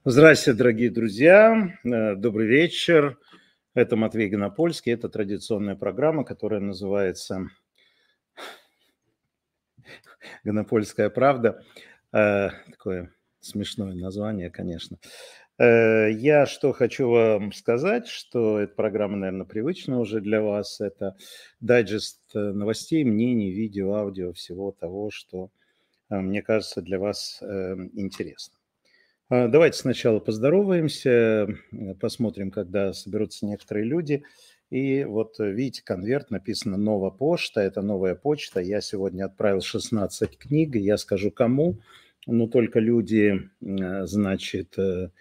Здравствуйте, дорогие друзья. Добрый вечер. Это Матвей Гонопольский. Это традиционная программа, которая называется «Гонопольская правда». Такое смешное название, конечно. Я что хочу вам сказать, что эта программа, наверное, привычна уже для вас. Это дайджест новостей, мнений, видео, аудио, всего того, что, мне кажется, для вас интересно. Давайте сначала поздороваемся, посмотрим, когда соберутся некоторые люди. И вот видите, конверт, написано «Новая почта». Это новая почта. Я сегодня отправил 16 книг, и я скажу кому. Но только люди, значит,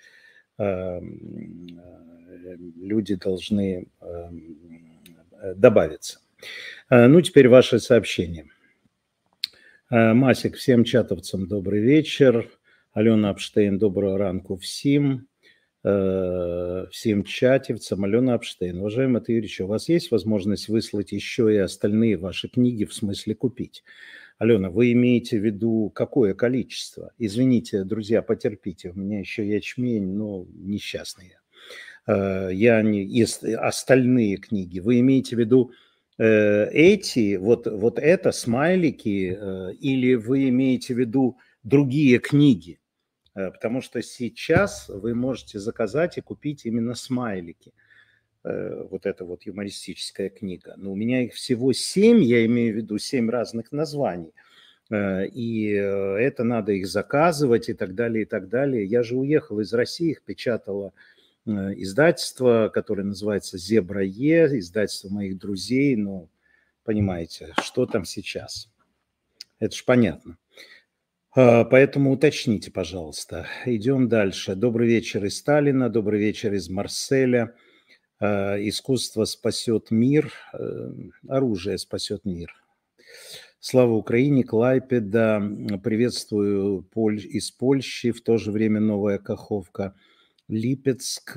люди должны добавиться. Ну, теперь ваши сообщения. Масик, всем чатовцам добрый вечер. Альона Апштейн, доброго ранку всем. Всем чатівцам. Альона Апштейн. Уважаемый Матвей Юрьевич, у вас есть возможность выслать еще и остальные ваши книги, в смысле купить? Алена, вы имеете в виду какое количество? Извините, друзья, потерпите, у меня еще ячмень, но несчастный я. Я не... Остальные книги, вы имеете в виду эти, вот это, смайлики, или вы имеете в виду другие книги? Потому что сейчас вы можете заказать и купить именно смайлики. Вот эта вот юмористическая книга. Но у меня их всего 7, я имею в виду 7 разных названий. И это надо их заказывать и так далее, и так далее. Я же уехал из России, их печатало издательство, которое называется «Зебра Е», издательство моих друзей. Ну, понимаете, что там сейчас? Это ж понятно. Поэтому уточните, пожалуйста. Идем дальше. Добрый вечер из Сталина, добрый вечер из Марселя. Искусство спасет мир, оружие спасет мир. Слава Украине, Клайпеда. Приветствую из Польши, в то же время Новая Каховка, Липецк.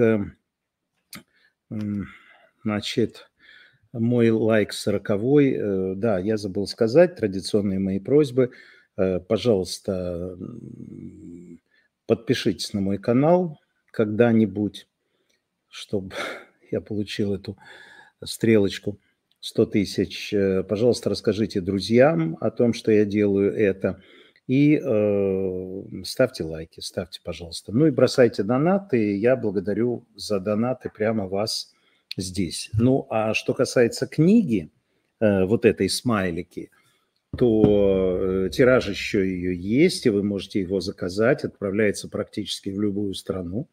Значит, мой лайк 40-й. Да, я забыл сказать, традиционные мои просьбы. Пожалуйста, подпишитесь на мой канал когда-нибудь, чтобы я получил эту стрелочку 100 тысяч. Пожалуйста, расскажите друзьям о том, что я делаю это. И ставьте лайки, ставьте, пожалуйста. Ну и бросайте донаты. Я благодарю за донаты прямо вас здесь. Ну, а что касается книги, вот этой смайлики, то тираж еще ее есть, и вы можете его заказать. Отправляется практически в любую страну.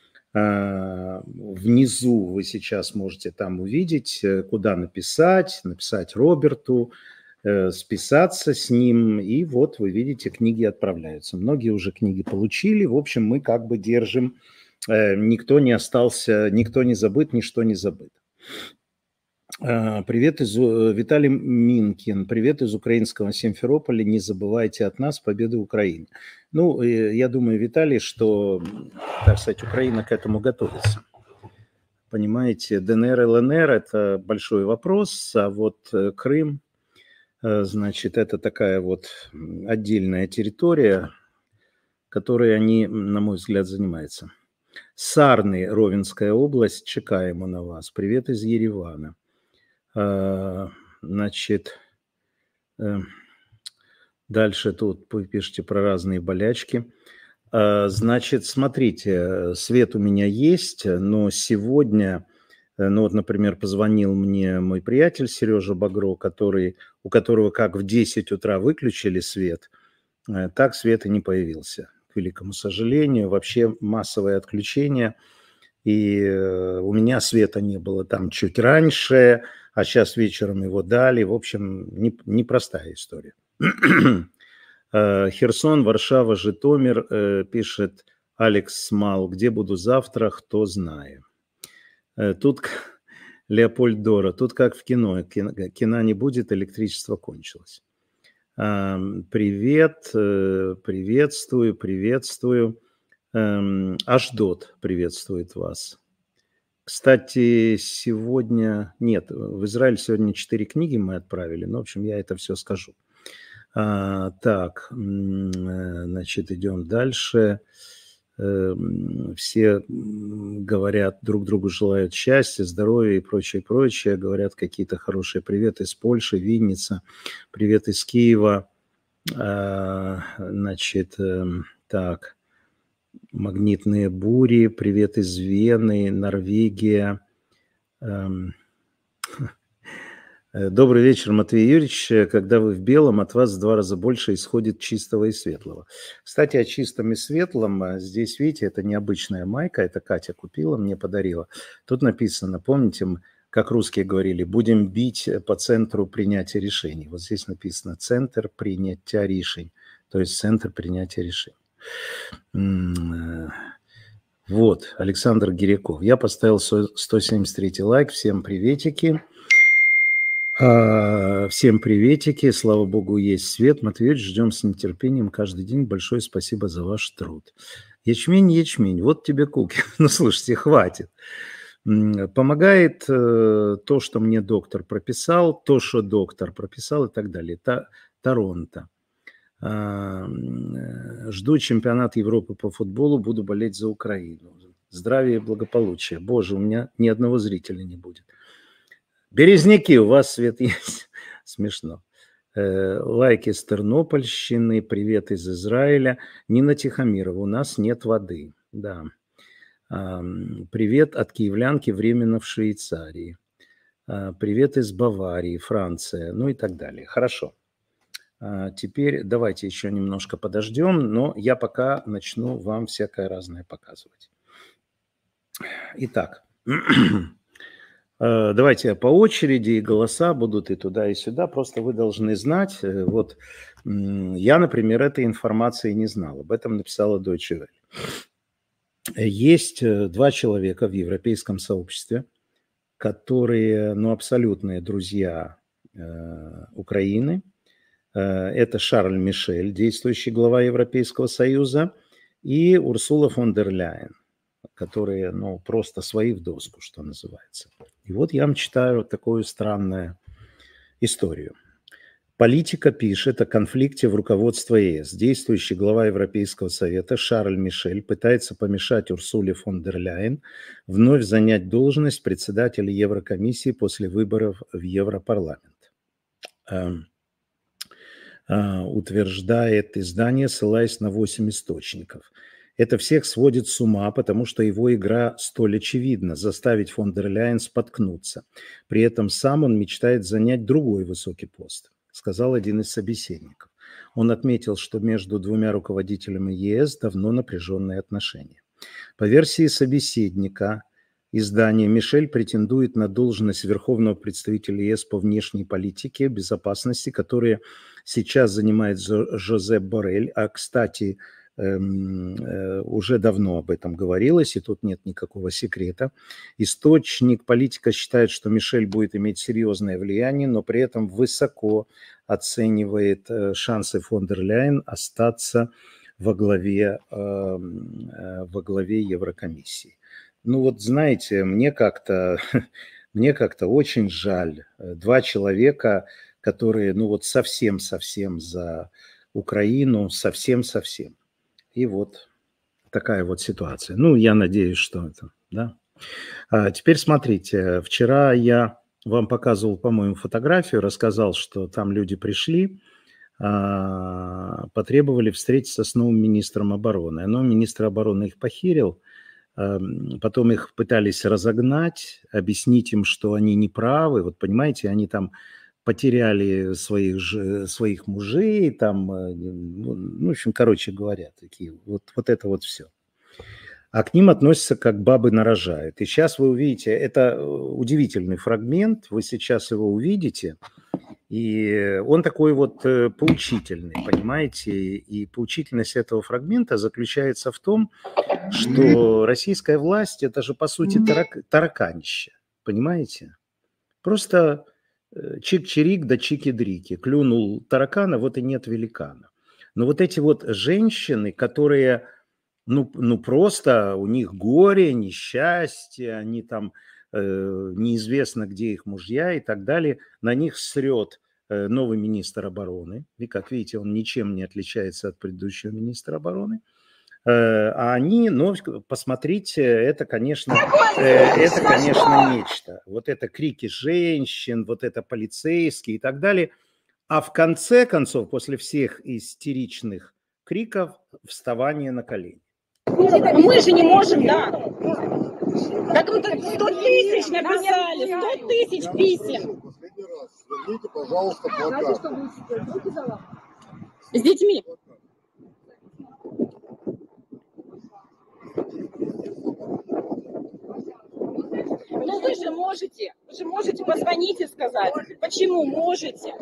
Внизу вы сейчас можете там увидеть, куда написать Роберту, списаться с ним, и вот вы видите, книги отправляются. Многие уже книги получили. В общем, мы как бы держим, никто не остался, никто не забыт, ничто не забыто. Привет из Виталий Минкин. Привет из украинского Симферополя. Не забывайте от нас победы Украины. Ну, я думаю, Виталий, что, так сказать, Украина к этому готовится. Понимаете, ДНР и ЛНР – это большой вопрос, а вот Крым, значит, это такая вот отдельная территория, которой они, на мой взгляд, занимаются. Сарны, Ровенская область, чекаем на вас. Привет из Еревана. Значит, дальше тут вы пишете про разные болячки. Значит, смотрите, свет у меня есть, но сегодня, ну вот, например, позвонил мне мой приятель Сережа Багро, у которого как в 10 утра выключили свет, так свет и не появился, к великому сожалению. Вообще массовое отключение, и у меня света не было там чуть раньше, а сейчас вечером его дали. В общем, непростая история. Херсон, Варшава, Житомир, пишет Алекс Смал. Где буду завтра, кто знает. Тут Леопольд Дора. Тут как в кино. Кино не будет, электричество кончилось. Привет, приветствую. Ашдот приветствует вас. Кстати, сегодня... Нет, в Израиль сегодня 4 книги мы отправили. Ну, в общем, я это все скажу. Так, значит, идем дальше. все говорят, друг другу желают счастья, здоровья и прочее, прочее. Говорят какие-то хорошие приветы из Польши, Винница, привет из Киева. Значит, так, магнитные бури, привет из Вены, Норвегия. Добрый вечер, Матвей Юрьевич. Когда вы в белом, от вас в 2 раза больше исходит чистого и светлого. Кстати, о чистом и светлом. Здесь, видите, это необычная майка. Это Катя купила, мне подарила. Тут написано, помните, как русские говорили, будем бить по центру принятия решений. Вот здесь написано центр принятия решений. То есть центр принятия решений. Вот, Александр Гиряков. Я поставил 173 лайк. Всем приветики. Всем приветики, слава богу, есть свет. Матвей Ильич, ждем с нетерпением каждый день. Большое спасибо за ваш труд. Ячмень, ячмень, вот тебе куки. Ну, слушайте, хватит. Помогает то, что мне доктор прописал, то, что доктор прописал и так далее. Торонто. Жду чемпионат Европы по футболу, буду болеть за Украину. Здравия и благополучия. Боже, у меня ни одного зрителя не будет. Березники, у вас свет есть. Смешно. Лайк из Тернопольщины, привет из Израиля. Нина Тихомирова, у нас нет воды. Да. Привет от киевлянки, временно в Швейцарии. Привет из Баварии, Франция, ну и так далее. Хорошо. Теперь давайте еще немножко подождем, но я пока начну вам всякое разное показывать. Итак. Давайте по очереди, и голоса будут и туда, и сюда. Просто вы должны знать. Вот я, например, этой информации не знал. Об этом написала Deutsche Welle. Есть 2 человека в европейском сообществе, которые, ну, абсолютные друзья Украины. Это Шарль Мишель, действующий глава Европейского Союза, и Урсула фон дер Ляйен, которые, ну, просто свои в доску, что называется. И вот я вам читаю такую странную историю. Политика пишет о конфликте в руководстве ЕС. Действующий глава Европейского Совета Шарль Мишель пытается помешать Урсуле фон дер Ляйен вновь занять должность председателя Еврокомиссии после выборов в Европарламент. Утверждает издание, ссылаясь на 8 источников. Это всех сводит с ума, потому что его игра столь очевидна – заставить фон дер Ляйен споткнуться. При этом сам он мечтает занять другой высокий пост, сказал один из собеседников. Он отметил, что между 2 руководителями ЕС давно напряженные отношения. По версии собеседника издания, Мишель претендует на должность верховного представителя ЕС по внешней политике, безопасности, которую сейчас занимает Жозеп Боррель, а, кстати, уже давно об этом говорилось, и тут нет никакого секрета. Источник политика считает, что Мишель будет иметь серьезное влияние, но при этом высоко оценивает шансы фон дер Ляйен остаться во главе Еврокомиссии. Ну вот знаете, мне как-то очень жаль. 2 человека, которые, ну вот совсем-совсем за Украину, совсем-совсем. И вот такая вот ситуация. Ну, я надеюсь, что это, да. Теперь смотрите, вчера я вам показывал, по-моему, фотографию, рассказал, что там люди пришли, потребовали встретиться с новым министром обороны. Но министр обороны их похерил, потом их пытались разогнать, объяснить им, что они не правы. Вот понимаете, они там потеряли своих мужей, там, ну, в общем, короче говоря, такие, вот это вот все. А к ним относятся как бабы нарожают. И сейчас вы увидите, это удивительный фрагмент, вы сейчас его увидите, и он такой вот поучительный, понимаете, и поучительность этого фрагмента заключается в том, что российская власть – это же, по сути, тараканище, понимаете? Просто чик-чирик да чики-дрики. Клюнул таракана, вот и нет великана. Но вот эти вот женщины, которые, ну просто у них горе, несчастье, они там неизвестно, где их мужья и так далее, на них срет новый министр обороны. И, как видите, он ничем не отличается от предыдущего министра обороны. А они, ну, посмотрите, это, конечно, нечто. Вот это крики женщин, вот это полицейские и так далее. А в конце концов, после всех истеричных криков, вставание на колени. Мы же не можем, да. Так мы 100 тысяч написали, 100 тысяч писем. Последний раз сверните, пожалуйста, плакат. С детьми. Ну вы же можете позвонить и сказать. Почему можете?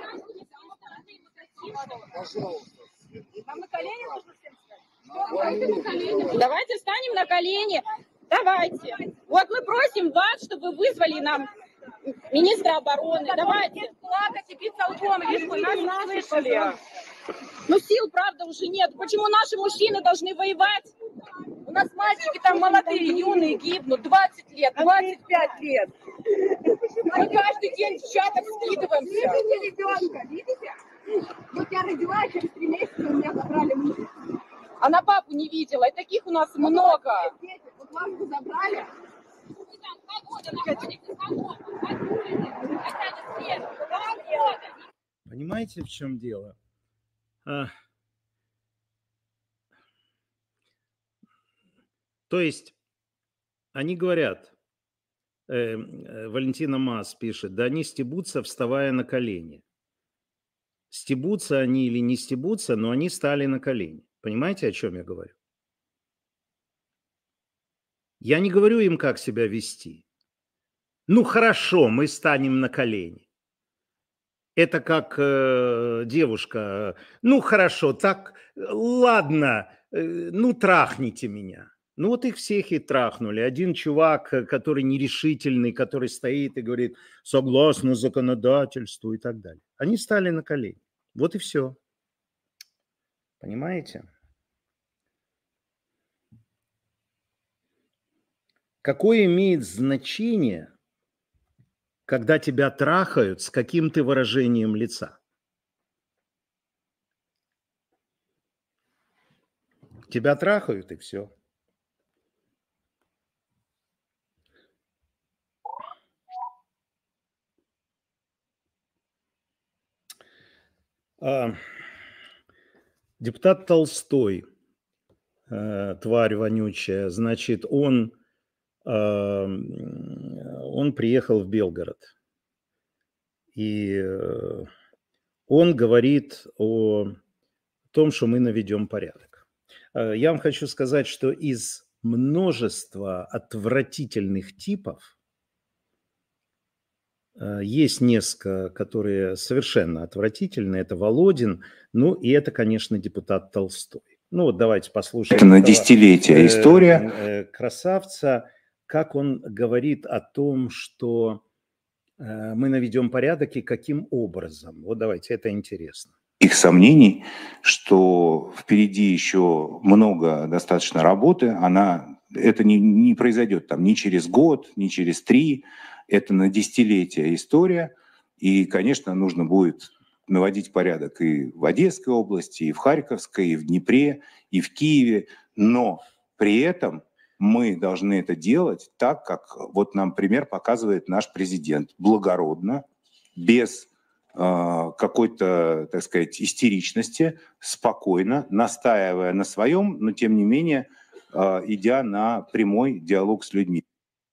Пожалуйста. Нам на колени нужно всем встать? Давайте встанем на колени. Давайте. Вот мы просим вас, чтобы вы вызвали нам министра обороны. Давайте. Плакать и биться лбом, лишь бы нас слышали. Но сил, правда, уже нет. Почему наши мужчины должны воевать? У нас мальчики там молодые, юные гибнут. 20 лет, 25 лет. Мы каждый день в чатах скидываемся. Ребенка, видите? Вот я родила, и через 3 месяца у меня забрали мужа. Она папу не видела, и таких у нас много. Вот мамку забрали. Понимаете, в чем дело? То есть они говорят, Валентина Маас пишет, да они стебутся, вставая на колени. Стебутся они или не стебутся, но они стали на колени. Понимаете, о чем я говорю? Я не говорю им, как себя вести. Ну хорошо, мы станем на колени. Это как девушка, ну хорошо, так, ладно, ну трахните меня. Ну вот их всех и трахнули. Один чувак, который нерешительный, который стоит и говорит, согласно законодательству и так далее. Они стали на колени. Вот и все. Понимаете? Какое имеет значение, когда тебя трахают, с каким ты выражением лица? Тебя трахают, и все. Депутат Толстой, тварь вонючая, значит, он приехал в Белгород. И он говорит о том, что мы наведем порядок. Я вам хочу сказать, что из множества отвратительных типов есть несколько, которые совершенно отвратительны. Это Володин, ну и это, конечно, депутат Толстой. Ну вот давайте послушаем. Это на десятилетия история. Красавца, как он говорит о том, что мы наведем порядок и каким образом. Вот давайте, это интересно. Их сомнений, что впереди еще много достаточно работы, это не произойдет там ни через год, ни через 3, это на десятилетия история, и, конечно, нужно будет наводить порядок и в Одесской области, и в Харьковской, и в Днепре, и в Киеве, но при этом мы должны это делать так, как вот нам пример показывает наш президент, благородно, без какой-то, так сказать, истеричности, спокойно, настаивая на своем, но тем не менее идя на прямой диалог с людьми.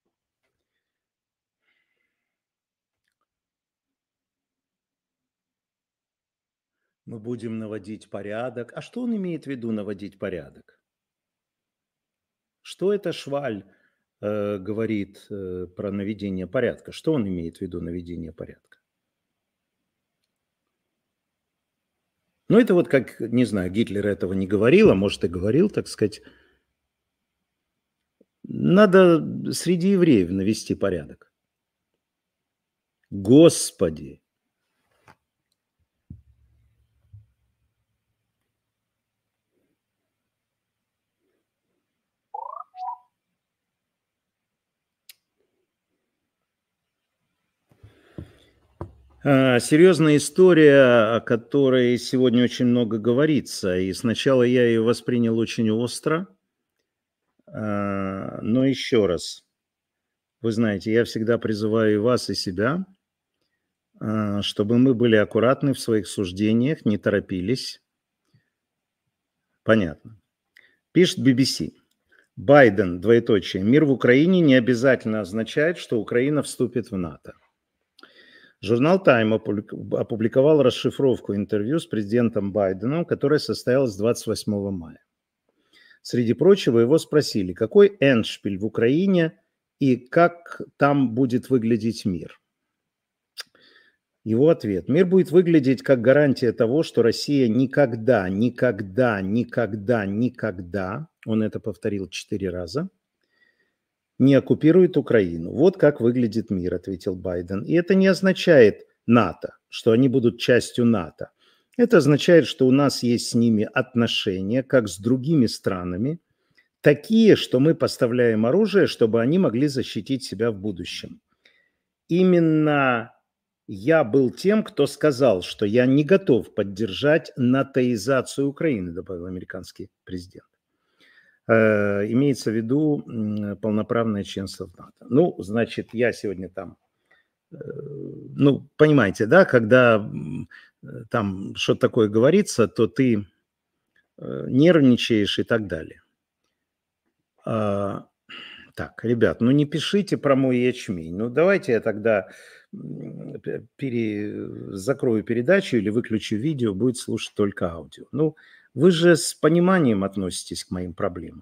Мы будем наводить порядок. А что он имеет в виду наводить порядок? Что это Шваль говорит про наведение порядка? Что он имеет в виду наведение порядка? Ну, это вот как, не знаю, Гитлер этого не говорил, а может и говорил, так сказать. Надо среди евреев навести порядок. Господи! Серьезная история, о которой сегодня очень много говорится. И сначала я ее воспринял очень остро. Но еще раз, вы знаете, я всегда призываю и вас, и себя, чтобы мы были аккуратны в своих суждениях, не торопились. Понятно. Пишет BBC. Байден, двоеточие, мир в Украине не обязательно означает, что Украина вступит в НАТО. Журнал Time опубликовал расшифровку интервью с президентом Байденом, которое состоялось 28 мая. Среди прочего, его спросили, какой эндшпиль в Украине и как там будет выглядеть мир. Его ответ. Мир будет выглядеть как гарантия того, что Россия никогда, он это повторил 4 раза, не оккупирует Украину. Вот как выглядит мир, ответил Байден. И это не означает НАТО, что они будут частью НАТО. Это означает, что у нас есть с ними отношения, как с другими странами, такие, что мы поставляем оружие, чтобы они могли защитить себя в будущем. Именно я был тем, кто сказал, что я не готов поддержать натоизацию Украины, добавил американский президент. Имеется в виду полноправное членство в НАТО. Ну, значит, я сегодня там, ну, понимаете, да, когда там что-то такое говорится, то ты нервничаешь и так далее. Так, ребят, ну не пишите про мой ячмень. Ну давайте я тогда закрою передачу или выключу видео, будет слушать только аудио. Ну, вы же с пониманием относитесь к моим проблемам.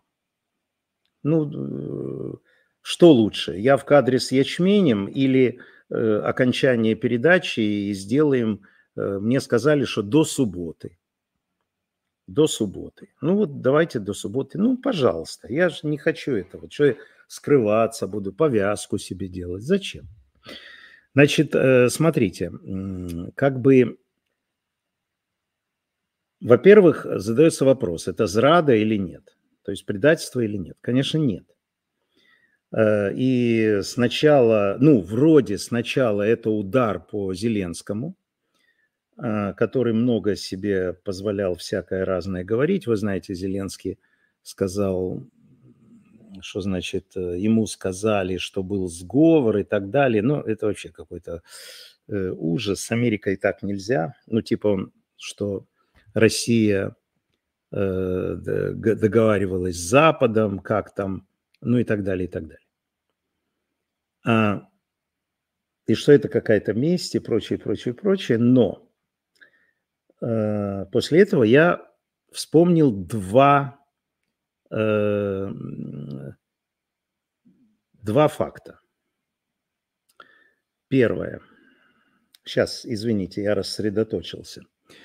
Ну, что лучше, я в кадре с ячменем или окончание передачи и сделаем, мне сказали, что до субботы. До субботы. Ну вот давайте до субботы. Ну, пожалуйста, я же не хочу этого. Что я скрываться буду, повязку себе делать? Зачем? Значит, смотрите, как бы, во-первых, задается вопрос, это зрада или нет? То есть предательство или нет? Конечно, нет. И сначала, ну, вроде сначала это удар по Зеленскому, который много себе позволял всякое разное говорить. Вы знаете, Зеленский сказал, что значит, ему сказали, что был сговор и так далее. Ну, это вообще какой-то ужас. С Америкой так нельзя. Ну, типа, что Россия договаривалась с Западом, как там, ну и так далее, и так далее. И что это какая-то месть и прочее, прочее, прочее. Но после этого я вспомнил два факта. Первое. Сейчас, извините, я рассредоточился.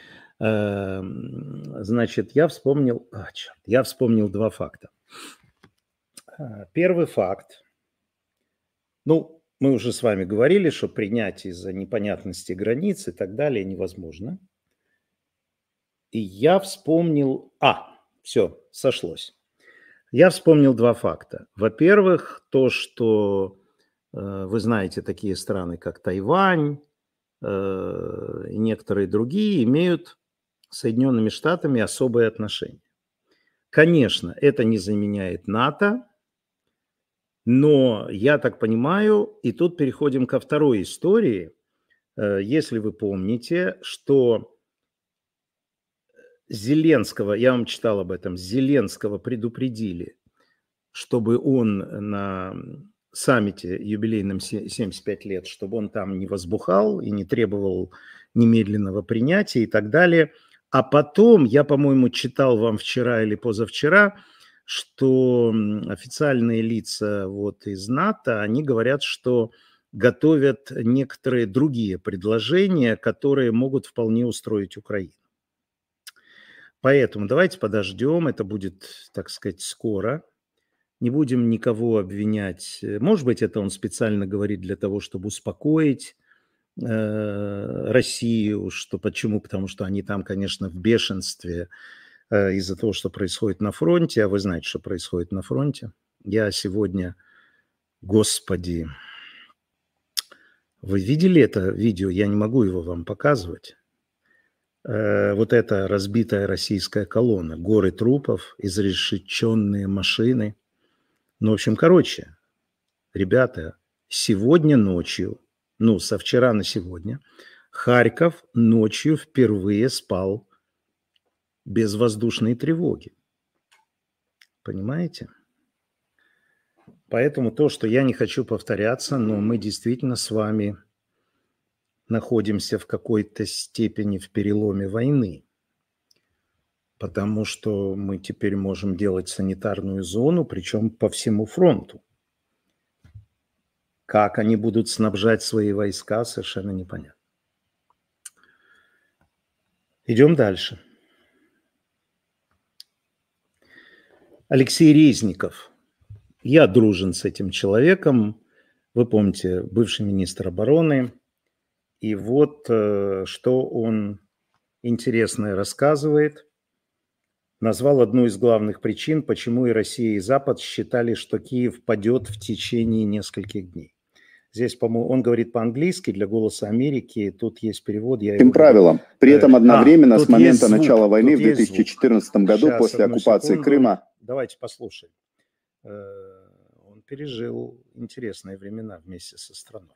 Значит, я вспомнил два факта. Первый факт. Ну, мы уже с вами говорили, что принять из-за непонятности границ и так далее невозможно. И я вспомнил... все, сошлось. Я вспомнил два факта. Во-первых, то, что вы знаете, такие страны, как Тайвань и некоторые другие, имеют с Соединенными Штатами особые отношения. Конечно, это не заменяет НАТО, но я так понимаю, и тут переходим ко второй истории. Если вы помните, что Зеленского, я вам читал об этом, Зеленского предупредили, чтобы он на саммите юбилейном 75 лет, чтобы он там не возбухал и не требовал немедленного принятия и так далее. А потом, я, по-моему, читал вам вчера или позавчера, что официальные лица вот из НАТО, они говорят, что готовят некоторые другие предложения, которые могут вполне устроить Украину. Поэтому давайте подождем, это будет, так сказать, скоро. Не будем никого обвинять. Может быть, это он специально говорит для того, чтобы успокоить Россию. Почему? Потому что они там, конечно, в бешенстве из-за того, что происходит на фронте. А вы знаете, что происходит на фронте. Я сегодня, господи, Вы видели это видео? Я не могу его вам показывать. Вот эта разбитая российская колонна, горы трупов, изрешеченные машины. Ну, в общем, короче, ребята, сегодня ночью, со вчера на сегодня, Харьков ночью впервые спал без воздушной тревоги. Понимаете? Поэтому то, что я не хочу повторяться, но мы действительно с вами находимся в какой-то степени в переломе войны, потому что мы теперь можем делать санитарную зону, причем по всему фронту. Как они будут снабжать свои войска, совершенно непонятно. Идем дальше. Алексей Резников. Я дружен с этим человеком. Вы помните, бывший министр обороны. И вот что он интересное рассказывает. Назвал одну из главных причин, почему и Россия, и Запад считали, что Киев падет в течение нескольких дней. Здесь, по-моему, он говорит по-английски, для «Голоса Америки». Тут есть перевод. Тем правилам. При этом одновременно с момента начала войны в 2014 году, сейчас, после оккупации Крыма... Давайте послушаем. Он пережил интересные времена вместе со страной.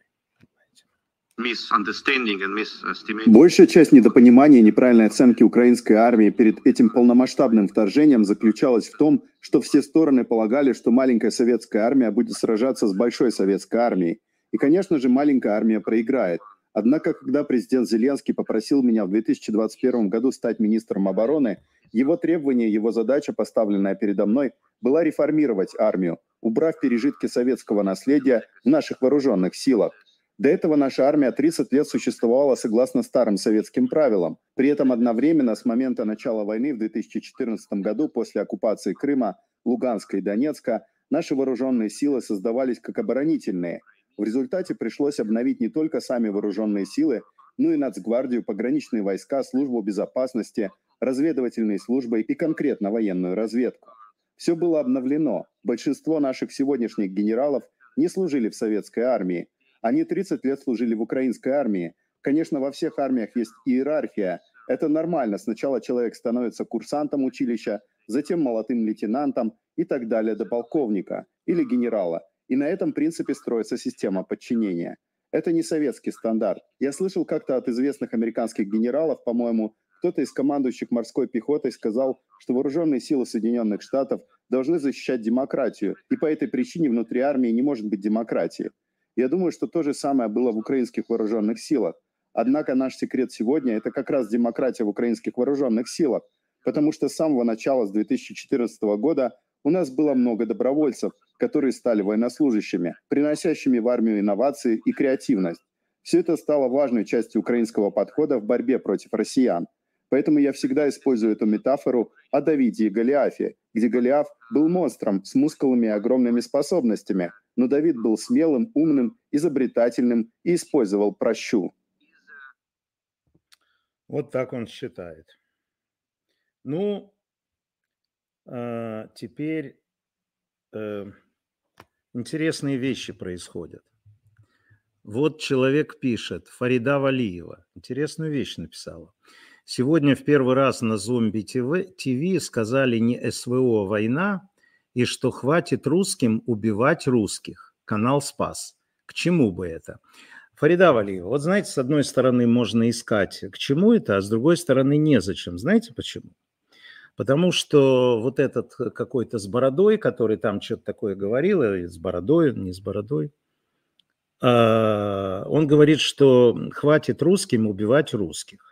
Большая часть недопонимания и неправильной оценки украинской армии перед этим полномасштабным вторжением заключалась в том, что все стороны полагали, что маленькая советская армия будет сражаться с большой советской армией. И, конечно же, маленькая армия проиграет. Однако, когда президент Зеленский попросил меня в 2021 году стать министром обороны, его требование, его задача, поставленная передо мной, была реформировать армию, убрав пережитки советского наследия в наших вооруженных силах. До этого наша армия 30 лет существовала согласно старым советским правилам. При этом одновременно с момента начала войны в 2014 году, после оккупации Крыма, Луганска и Донецка, наши вооруженные силы создавались как оборонительные. В результате пришлось обновить не только сами вооруженные силы, но и Нацгвардию, пограничные войска, службу безопасности, разведывательные службы и конкретно военную разведку. Все было обновлено. Большинство наших сегодняшних генералов не служили в советской армии. Они 30 лет служили в украинской армии. Конечно, во всех армиях есть иерархия. Это нормально. Сначала человек становится курсантом училища, затем молодым лейтенантом и так далее до полковника или генерала. И на этом принципе строится система подчинения. Это не советский стандарт. Я слышал как-то от известных американских генералов, по-моему, кто-то из командующих морской пехотой сказал, что вооруженные силы Соединенных Штатов должны защищать демократию, и по этой причине внутри армии не может быть демократии. Я думаю, что то же самое было в украинских вооруженных силах. Однако наш секрет сегодня – это как раз демократия в украинских вооруженных силах, потому что с самого начала, с 2014 года, у нас было много добровольцев, которые стали военнослужащими, приносящими в армию инновации и креативность. Все это стало важной частью украинского подхода в борьбе против россиян. Поэтому я всегда использую эту метафору о Давиде и Голиафе, где Голиаф был монстром с мускулами и огромными способностями, но Давид был смелым, умным, изобретательным и использовал пращу. Вот так он считает. Ну, теперь интересные вещи происходят. Вот человек пишет, Фарида Валиева, интересную вещь написала. Сегодня в первый раз на Зомби ТВ сказали не СВО война, и что хватит русским убивать русских. Канал спас. К чему бы это? Фарида Валиева, вот знаете, с одной стороны можно искать, к чему это, а с другой стороны незачем. Знаете почему? Потому что вот этот какой-то с бородой, который там что-то такое говорил, с бородой, не с бородой, он говорит, что хватит русским убивать русских.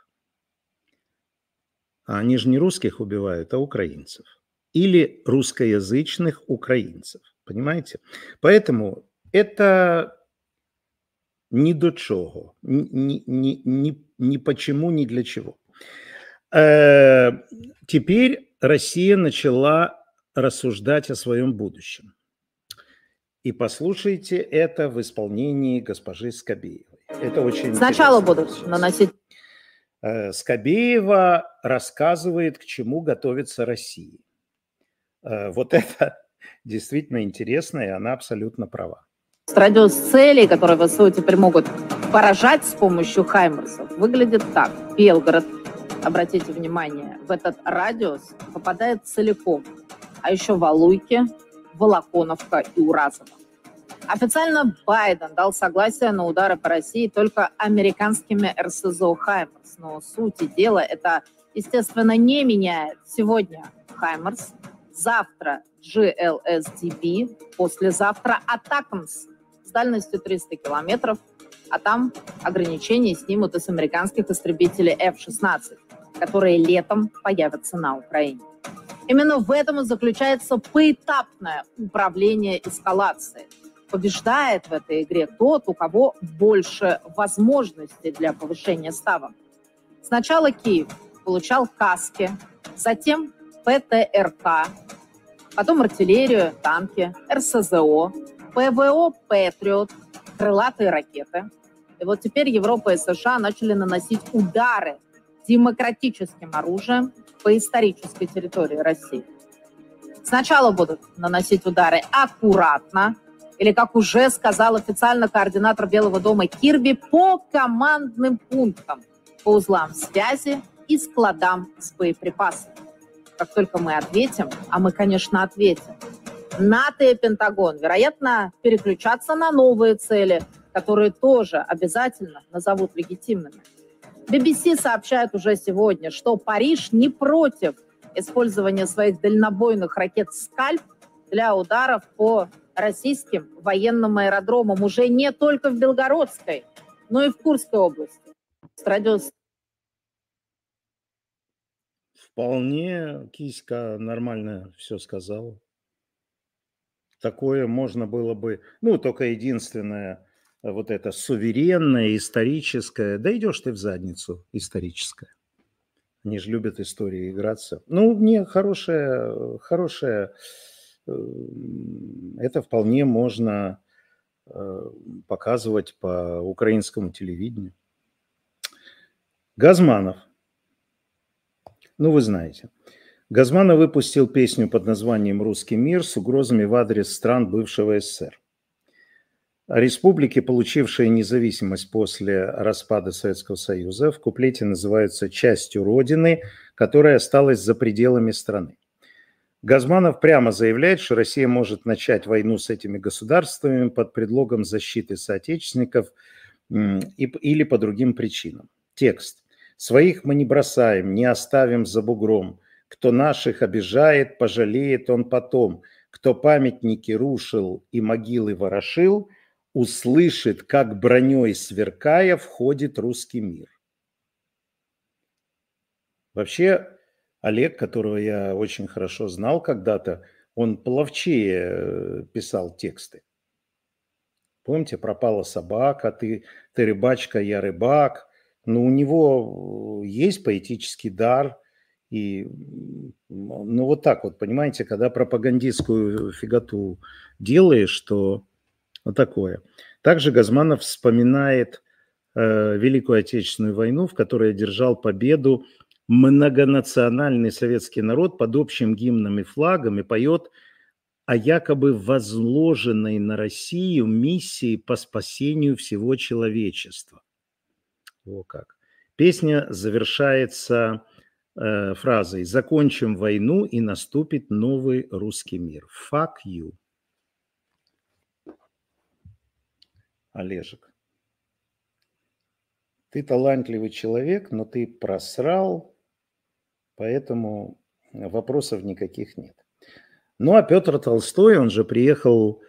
А они же не русских убивают, а украинцев. Или русскоязычных украинцев. Понимаете? Поэтому это ни до чего. Ни почему, ни для чего. Теперь Россия начала рассуждать о своем будущем. И послушайте это в исполнении госпожи Скобеевой. Это очень Сначала интересно. будут наносить. Скобеева рассказывает, к чему готовится Россия. Вот это действительно интересно, и она абсолютно права. Радиус целей, которые ВСУ теперь могут поражать с помощью хаймерсов, выглядит так. Белгород, обратите внимание, в этот радиус попадает целиком. А еще Валуйки, Волоконовка и Уразово. Официально Байден дал согласие на удары по России только американскими РСЗО «Хаймерс». Но сути дела это, естественно, не меняет. Сегодня «Хаймерс», завтра GLSDB, послезавтра «Атакамс» с дальностью 300 километров, а там ограничения снимут и с американских истребителей F-16, которые летом появятся на Украине. Именно в этом и заключается поэтапное управление эскалацией. Побеждает в этой игре тот, у кого больше возможностей для повышения ставок. Сначала Киев получал каски, затем ПТРК, потом артиллерию, танки, РСЗО, ПВО «Патриот», крылатые ракеты. И вот теперь Европа и США начали наносить удары демократическим оружием по исторической территории России. Сначала будут наносить удары аккуратно, или, как уже сказал официально координатор Белого дома Кирби, по командным пунктам, по узлам связи и складам с боеприпасами. Как только мы ответим, а мы, конечно, ответим, НАТО и Пентагон, вероятно, переключатся на новые цели, которые тоже обязательно назовут легитимными. BBC сообщает уже сегодня, что Париж не против использования своих дальнобойных ракет «Скальп» для ударов по российским военным аэродромам уже не только в Белгородской, но и в Курской области. Радиус... Вполне Киська нормально все сказала. Такое можно было бы... Ну, только единственное, вот это суверенное, историческое. Да идешь ты в задницу, историческое. Они же любят истории играться. Ну, не хорошее... Это вполне можно показывать по украинскому телевидению. Газманов. Ну, вы знаете. Газманов выпустил песню под названием «Русский мир» с угрозами в адрес стран бывшего СССР. Республики, получившие независимость после распада Советского Союза, в куплете называются частью Родины, которая осталась за пределами страны. Газманов прямо заявляет, что Россия может начать войну с этими государствами под предлогом защиты соотечественников или по другим причинам. Текст. «Своих мы не бросаем, не оставим за бугром. Кто наших обижает, пожалеет он потом. Кто памятники рушил и могилы ворошил, услышит, как броней сверкая входит русский мир». Вообще, Олег, которого я очень хорошо знал когда-то, он половчее писал тексты. Помните, пропала собака, ты рыбачка, я рыбак. Но у него есть поэтический дар. И, ну, вот так вот, понимаете, когда пропагандистскую фиготу делаешь, то вот такое. Также Газманов вспоминает Великую Отечественную войну, в которой одержал победу многонациональный советский народ под общим гимном и флагом и поет о якобы возложенной на Россию миссии по спасению всего человечества. О как. Песня завершается фразой «Закончим войну и наступит новый русский мир». Fuck you. Олежек, ты талантливый человек, но ты просрал, поэтому вопросов никаких нет. Ну, а Петр Толстой, он же приехал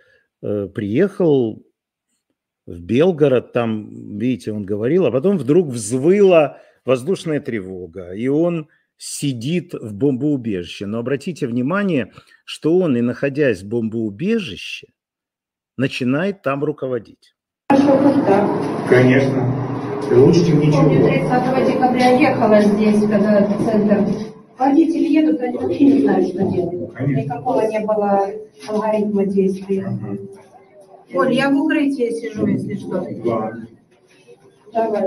в Белгород, там, видите, он говорил, а потом вдруг взвыла воздушная тревога, и он сидит в бомбоубежище. Но обратите внимание, что он, и находясь в бомбоубежище, начинает там руководить. Конечно. Лучше, чем ничего. Помню, 30 декабря ехала здесь, когда центр. Водители едут, они вообще не знают, что делать. Конечно. Никакого не было алгоритма действия. Оль, я в укрытии сижу, если что. Ладно. Давай.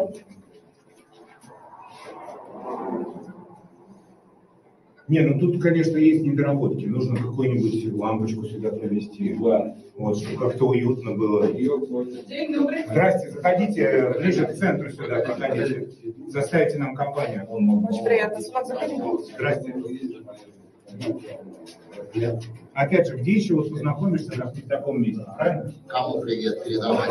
Не, ну тут, конечно, есть недоработки. Нужно какую-нибудь лампочку сюда провести. Да. Вот, чтобы как-то уютно было. Здрасте, заходите ближе к центру сюда, проходите. Составите нам компанию. Очень приятно. Здрасте. Опять же, где еще вот познакомишься, как в таком месте, правильно? Кому привет передавать?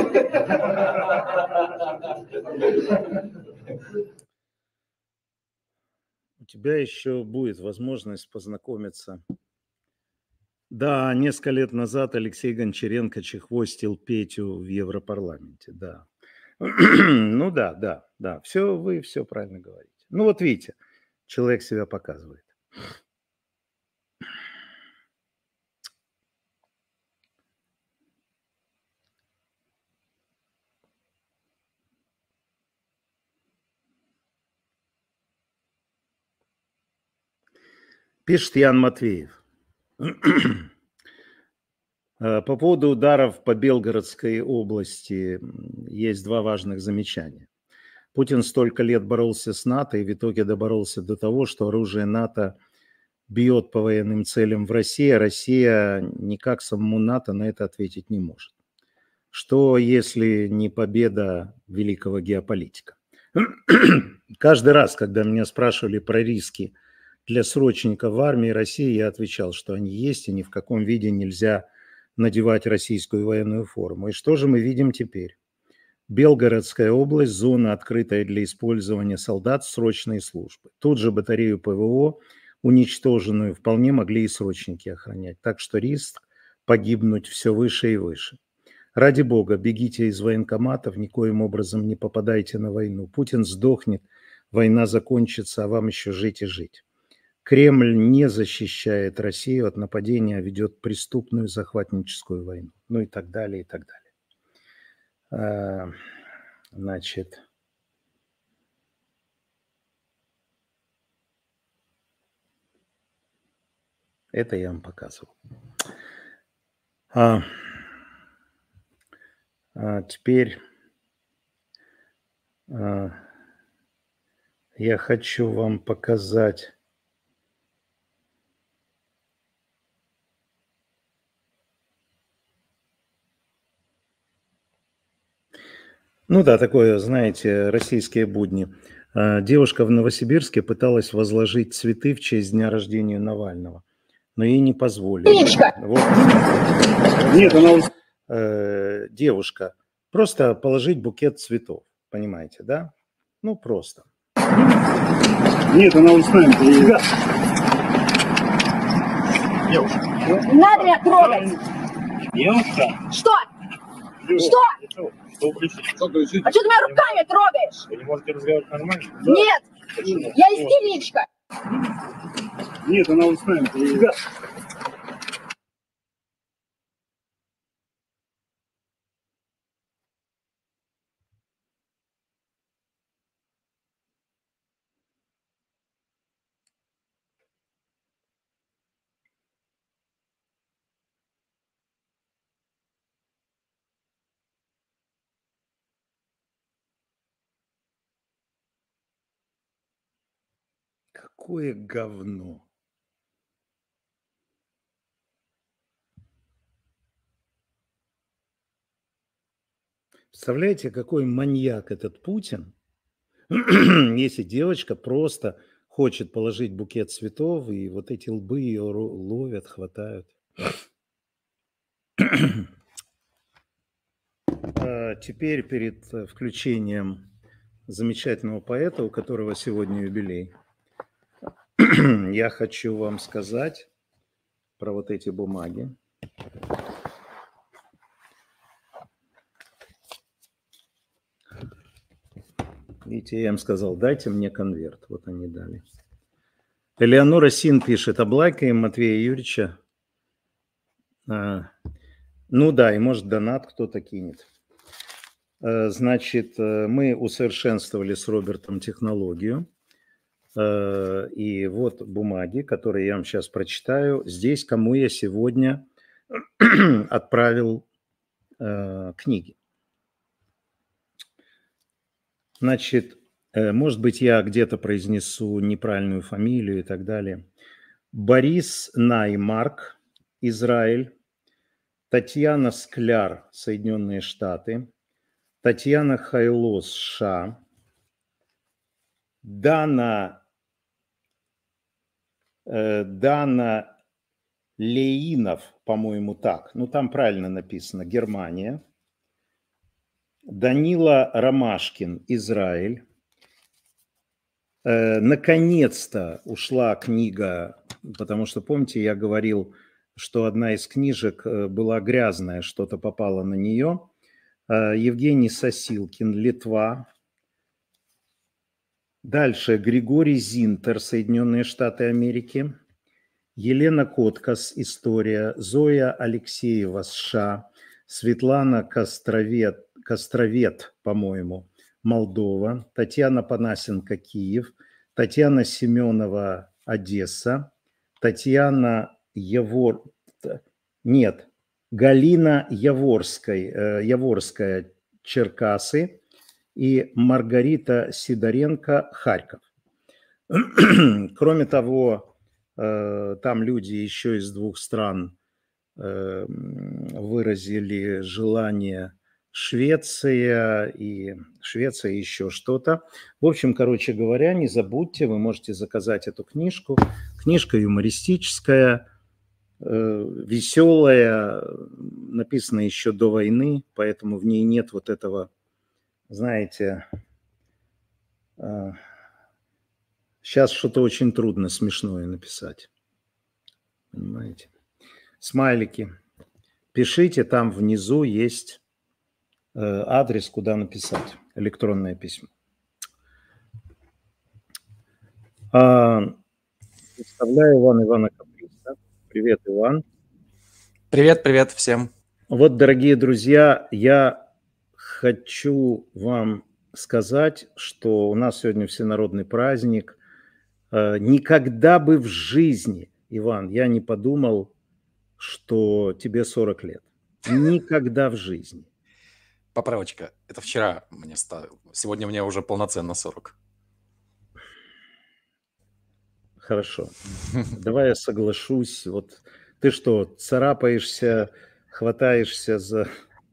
У тебя еще будет возможность познакомиться. Да, несколько лет назад Алексей Гончаренко чехвостил Петю в Европарламенте, да. Ну да, все, вы все правильно говорите. Ну вот видите, человек себя показывает. Пишет Ян Матвеев. По поводу ударов по Белгородской области есть два важных замечания. Путин столько лет боролся с НАТО и в итоге доборолся до того, что оружие НАТО бьет по военным целям в России, а Россия никак самому НАТО на это ответить не может. Что, если не победа великого геополитика? Каждый раз, когда меня спрашивали про риски для срочников в армии России, я отвечал, что они есть и ни в каком виде нельзя надевать российскую военную форму. И что же мы видим теперь? Белгородская область, зона, открытая для использования солдат срочной службы. Тут же батарею ПВО, уничтоженную, вполне могли и срочники охранять. Так что риск погибнуть все выше и выше. Ради бога, бегите из военкоматов, никоим образом не попадайте на войну. Путин сдохнет, война закончится, а вам еще жить и жить. Кремль не защищает Россию от нападения, а ведет преступную захватническую войну. Ну и так далее, и так далее. Значит, это я вам показывал. Теперь я хочу вам показать. Ну да, такое, знаете, российские будни. Девушка в Новосибирске пыталась возложить цветы в честь дня рождения Навального, но ей не позволили. Вот. Нет, она... Девушка, просто положить букет цветов, понимаете, да? Ну, просто. Нет, она устраивает. Девушка. Не надо меня трогать. Девушка. Что? Что? Что включить? А что ты меня руками трогаешь? Вы не можете разговаривать нормально? Нет. Почему? Я истеричка. Нет, она устраивает. Какое говно. Представляете, какой маньяк этот Путин, если девочка просто хочет положить букет цветов, и вот эти лбы ее ловят, хватают. Теперь перед включением замечательного поэта, у которого сегодня юбилей, я хочу вам сказать про вот эти бумаги. Видите, я им сказал, дайте мне конверт. Вот они дали. Элеонора Син пишет, облайкаем Матвея Юрьевича. Ну да, и может донат кто-то кинет. Значит, мы усовершенствовали с Робертом технологию. И вот бумаги, которые я вам сейчас прочитаю. Здесь кому я сегодня отправил книги. Значит, может быть, я где-то произнесу неправильную фамилию и так далее. Борис Наймарк, Израиль. Татьяна Скляр, Соединенные Штаты, Татьяна Хайло, США, Дана Леинов, по-моему, так, ну там правильно написано, Германия, Данила Ромашкин, Израиль. Наконец-то ушла книга, потому что, помните, я говорил, что одна из книжек была грязная, что-то попало на нее. Евгений Сосилкин, Литва. Дальше Григорий Зинтер, Соединенные Штаты Америки. Елена Коткас, История. Зоя Алексеева, США. Светлана Костровет, по-моему, Молдова. Татьяна Панасенко, Киев. Татьяна Семенова, Одесса. Галина Яворская, Черкасы. И Маргарита Сидоренко, Харьков. Кроме того, там люди еще из 2 стран выразили желание Швеция и еще что-то. В общем, короче говоря, не забудьте, вы можете заказать эту книжку. Книжка юмористическая, веселая, написана еще до войны, поэтому в ней нет вот этого, знаете, сейчас что-то очень трудно смешное написать. Понимаете? Смайлики. Пишите, там внизу есть адрес, куда написать электронное письмо. Представляю Ивана Каприса. Привет, Иван. Привет всем. Вот, дорогие друзья, я хочу вам сказать, что у нас сегодня всенародный праздник. Никогда бы в жизни, Иван, я не подумал, что тебе 40 лет. Никогда в жизни. Поправочка. Это вчера мне стало. Сегодня мне уже полноценно 40. Хорошо. Давай я соглашусь. Вот ты что, царапаешься, хватаешься за...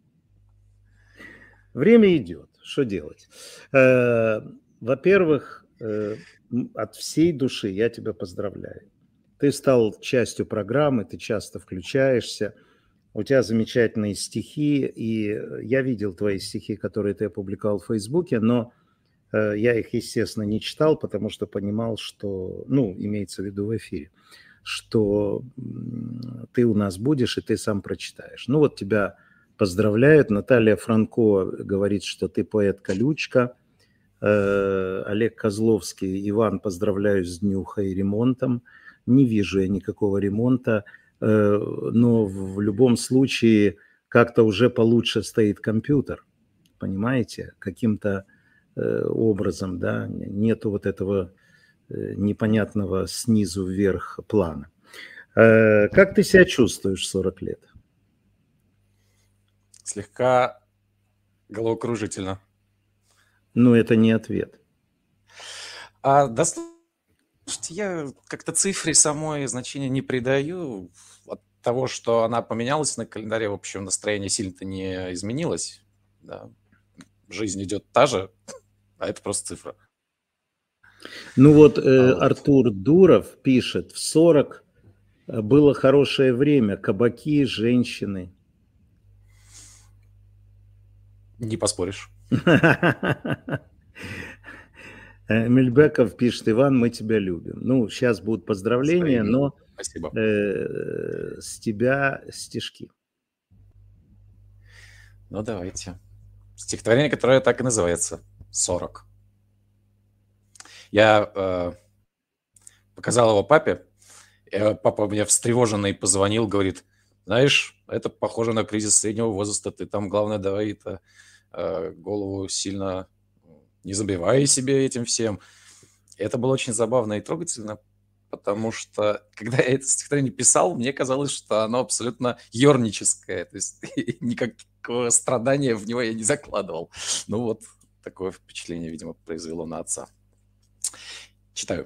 Время идет. Что делать? Во-первых, от всей души я тебя поздравляю. Ты стал частью программы, ты часто включаешься. У тебя замечательные стихи, и я видел твои стихи, которые ты опубликовал в Фейсбуке, но я их, естественно, не читал, потому что понимал, что, ну, имеется в виду в эфире, что ты у нас будешь, и ты сам прочитаешь. Ну вот тебя поздравляют. Наталья Франко говорит, что ты поэт-колючка. Олег Козловский: Иван, поздравляю с днюхой и ремонтом. Не вижу я никакого ремонта, но в любом случае как-то уже получше стоит компьютер, понимаете, каким-то образом, да, нету вот этого непонятного снизу вверх плана. Как ты себя чувствуешь в 40 лет? Слегка головокружительно. Ну, это не ответ. Да, слушайте, я как-то цифре самой значения не придаю. От того, что она поменялась на календаре, в общем, настроение сильно-то не изменилось. Да. Жизнь идет та же, а это просто цифра. Ну вот Артур Дуров пишет: в 40 было хорошее время, кабаки, женщины. Не поспоришь. Мельбеков пишет: Иван, мы тебя любим. Ну, сейчас будут поздравления, но спасибо. С тебя стишки. Ну, давайте. Стихотворение, которое так и называется: 40. Я показал его папе, и папа мне встревоженный позвонил, говорит: знаешь, это похоже на кризис среднего возраста, ты там, главное, давай это голову сильно не забивай себе этим всем. И это было очень забавно и трогательно, потому что, когда я это стихотворение писал, мне казалось, что оно абсолютно ерническое, то есть никакого страдания в него я не закладывал. Ну вот, такое впечатление, видимо, произвело на отца. Читаю.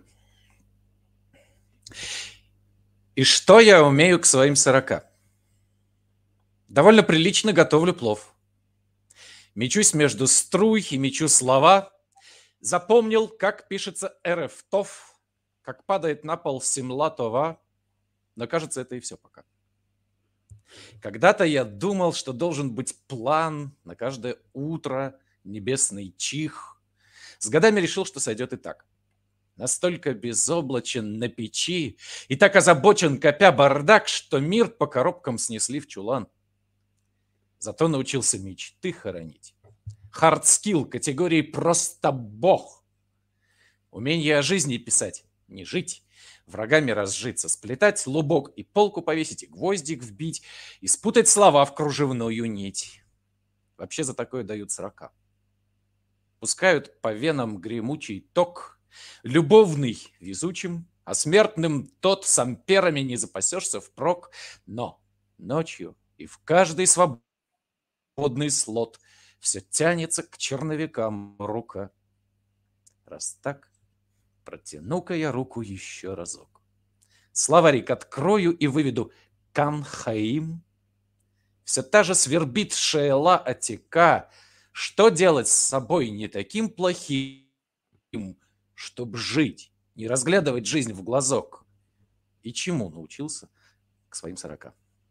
«И что я умею к своим 40? Довольно прилично готовлю плов. Мечусь между струй и мечу слова. Запомнил, как пишется эрефтов, как падает на пол симлатова. Но кажется, это и все пока. Когда-то я думал, что должен быть план на каждое утро, небесный чих. С годами решил, что сойдет и так. Настолько безоблачен на печи и так озабочен, копя бардак, что мир по коробкам снесли в чулан. Зато научился мечты хоронить. Хардскилл категории «просто бог». Умение о жизни писать, не жить. Врагами разжиться, сплетать лубок и полку повесить, и гвоздик вбить, и спутать слова в кружевную нить. Вообще за такое дают 40. Пускают по венам гремучий ток, любовный везучим, а смертным тот с амперами не запасешься впрок. Но ночью и в каждый свободный слот все тянется к черновикам рука. Раз так, протяну-ка я руку еще разок. Словарик открою и выведу Канхаим. Все та же свербит шеела отека. Что делать с собой не таким плохим, чтоб жить, не разглядывать жизнь в глазок? И чему научился к своим 40?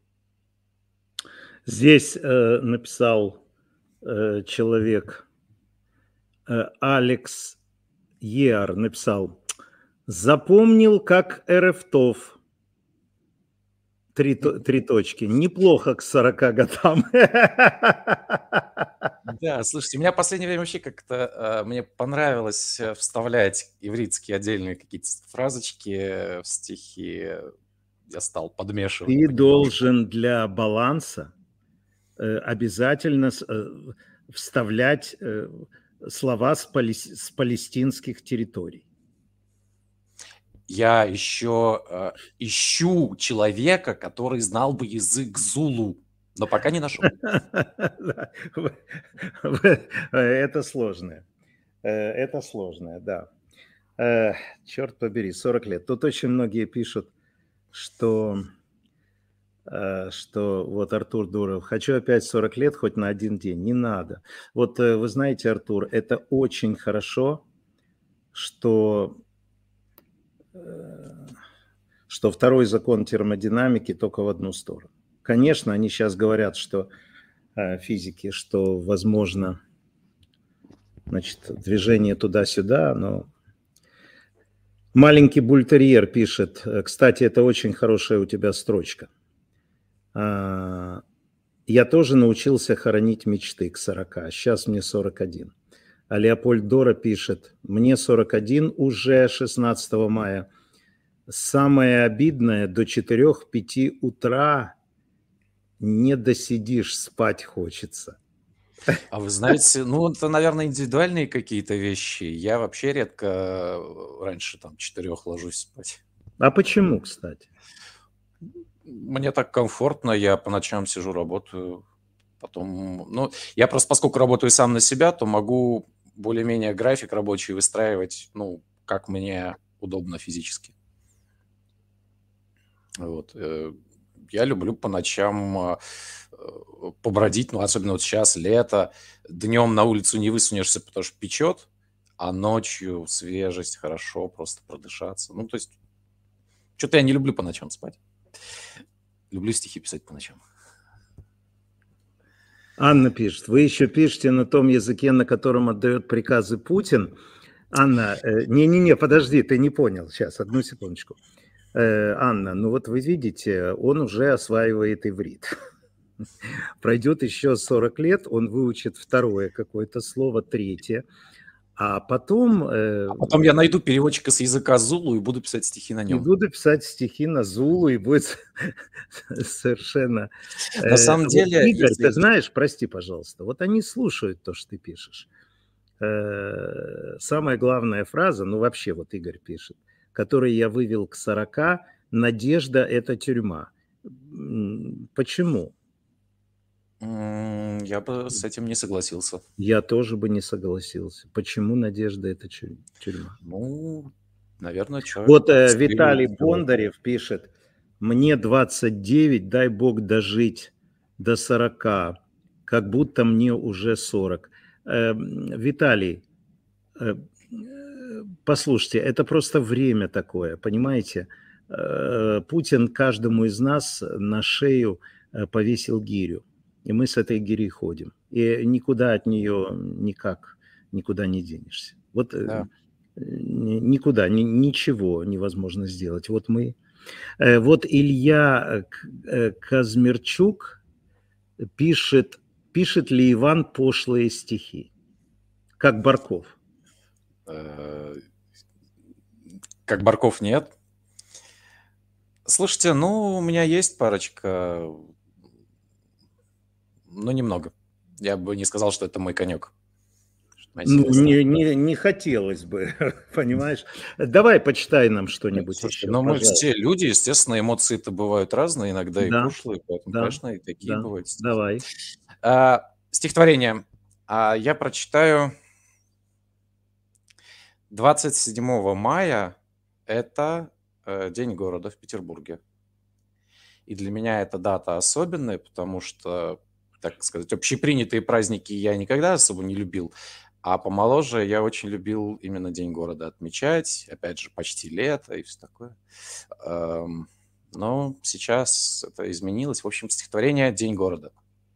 Здесь написал человек, Алекс Еар написал: запомнил, как эрефтов. Три точки. Неплохо к 40 годам. Да, слушайте, у меня в последнее время вообще как-то мне понравилось вставлять ивритские отдельные какие-то фразочки в стихи. Я стал подмешивать. Ты должен для баланса обязательно вставлять слова с палестинских территорий. Я еще ищу человека, который знал бы язык зулу, но пока не нашел. Это сложное. Это сложное, да. Черт побери, 40 лет. Тут очень многие пишут, что вот Артур Дуров, хочу опять 40 лет хоть на один день. Не надо. Вот вы знаете, Артур, это очень хорошо, что второй закон термодинамики только в одну сторону. Конечно, они сейчас говорят, что физики, что возможно, значит, движение туда-сюда, но маленький бультерьер пишет, кстати, это очень хорошая у тебя строчка. Я тоже научился хоронить мечты к 40, сейчас мне 41. А Леопольд Дора пишет, мне 41 уже 16 мая. Самое обидное, до 4-5 утра не досидишь, спать хочется. А вы знаете, ну, это, наверное, индивидуальные какие-то вещи. Я вообще редко раньше там 4 ложусь спать. А почему, кстати? Мне так комфортно, я по ночам сижу, работаю. Потом, ну, я просто, поскольку работаю сам на себя, то могу более-менее график рабочий выстраивать, ну, как мне удобно физически. Вот. Я люблю по ночам побродить, ну, особенно вот сейчас, лето. Днем на улицу не высунешься, потому что печет, а ночью свежесть, хорошо просто продышаться. Ну, то есть, что-то я не люблю по ночам спать. Люблю стихи писать по ночам. Анна пишет, вы еще пишете на том языке, на котором отдает приказы Путин. Анна, не-не-не, подожди, ты не понял. Сейчас, одну секундочку. Анна, ну вот вы видите, он уже осваивает иврит. Пройдет еще 40 лет, он выучит второе какое-то слово, третье. А потом я найду переводчика с языка зулу и буду писать стихи на нем. И буду писать стихи на зулу, и будет совершенно... На самом деле... Игорь, ты знаешь, прости, пожалуйста, вот они слушают то, что ты пишешь. Самая главная фраза, ну вообще вот Игорь пишет, который я вывел к 40, надежда – это тюрьма. Почему? Я бы с этим не согласился. Я тоже бы не согласился. Почему надежда – это тюрьма? Ну, наверное, человек... Вот Виталий Бондарев пишет, мне 29, дай бог дожить до 40, как будто мне уже 40. Виталий, послушайте, это просто время такое, понимаете? Путин каждому из нас на шею повесил гирю, и мы с этой гирей ходим. И никуда от нее никуда не денешься. Вот да. Никуда, ничего невозможно сделать. Вот мы... Вот Илья Казмерчук пишет ли Иван пошлые стихи, как Барков? Как Барков нет. Слушайте, у меня есть парочка, но немного. Я бы не сказал, что это мой конек. Не хотелось бы, понимаешь? Давай почитай нам что-нибудь. Слушайте, еще, мы все люди, естественно, эмоции-то бывают разные, иногда и пошлые, поэтому, да, конечно, и такие бывают. Давай. Стихотворение. Я прочитаю 27 мая. Это День города в Петербурге. И для меня эта дата особенная, потому что, так сказать, общепринятые праздники я никогда особо не любил. А помоложе я очень любил именно День города отмечать. Опять же, почти лето и все такое. Но сейчас это изменилось. В общем, стихотворение «День города».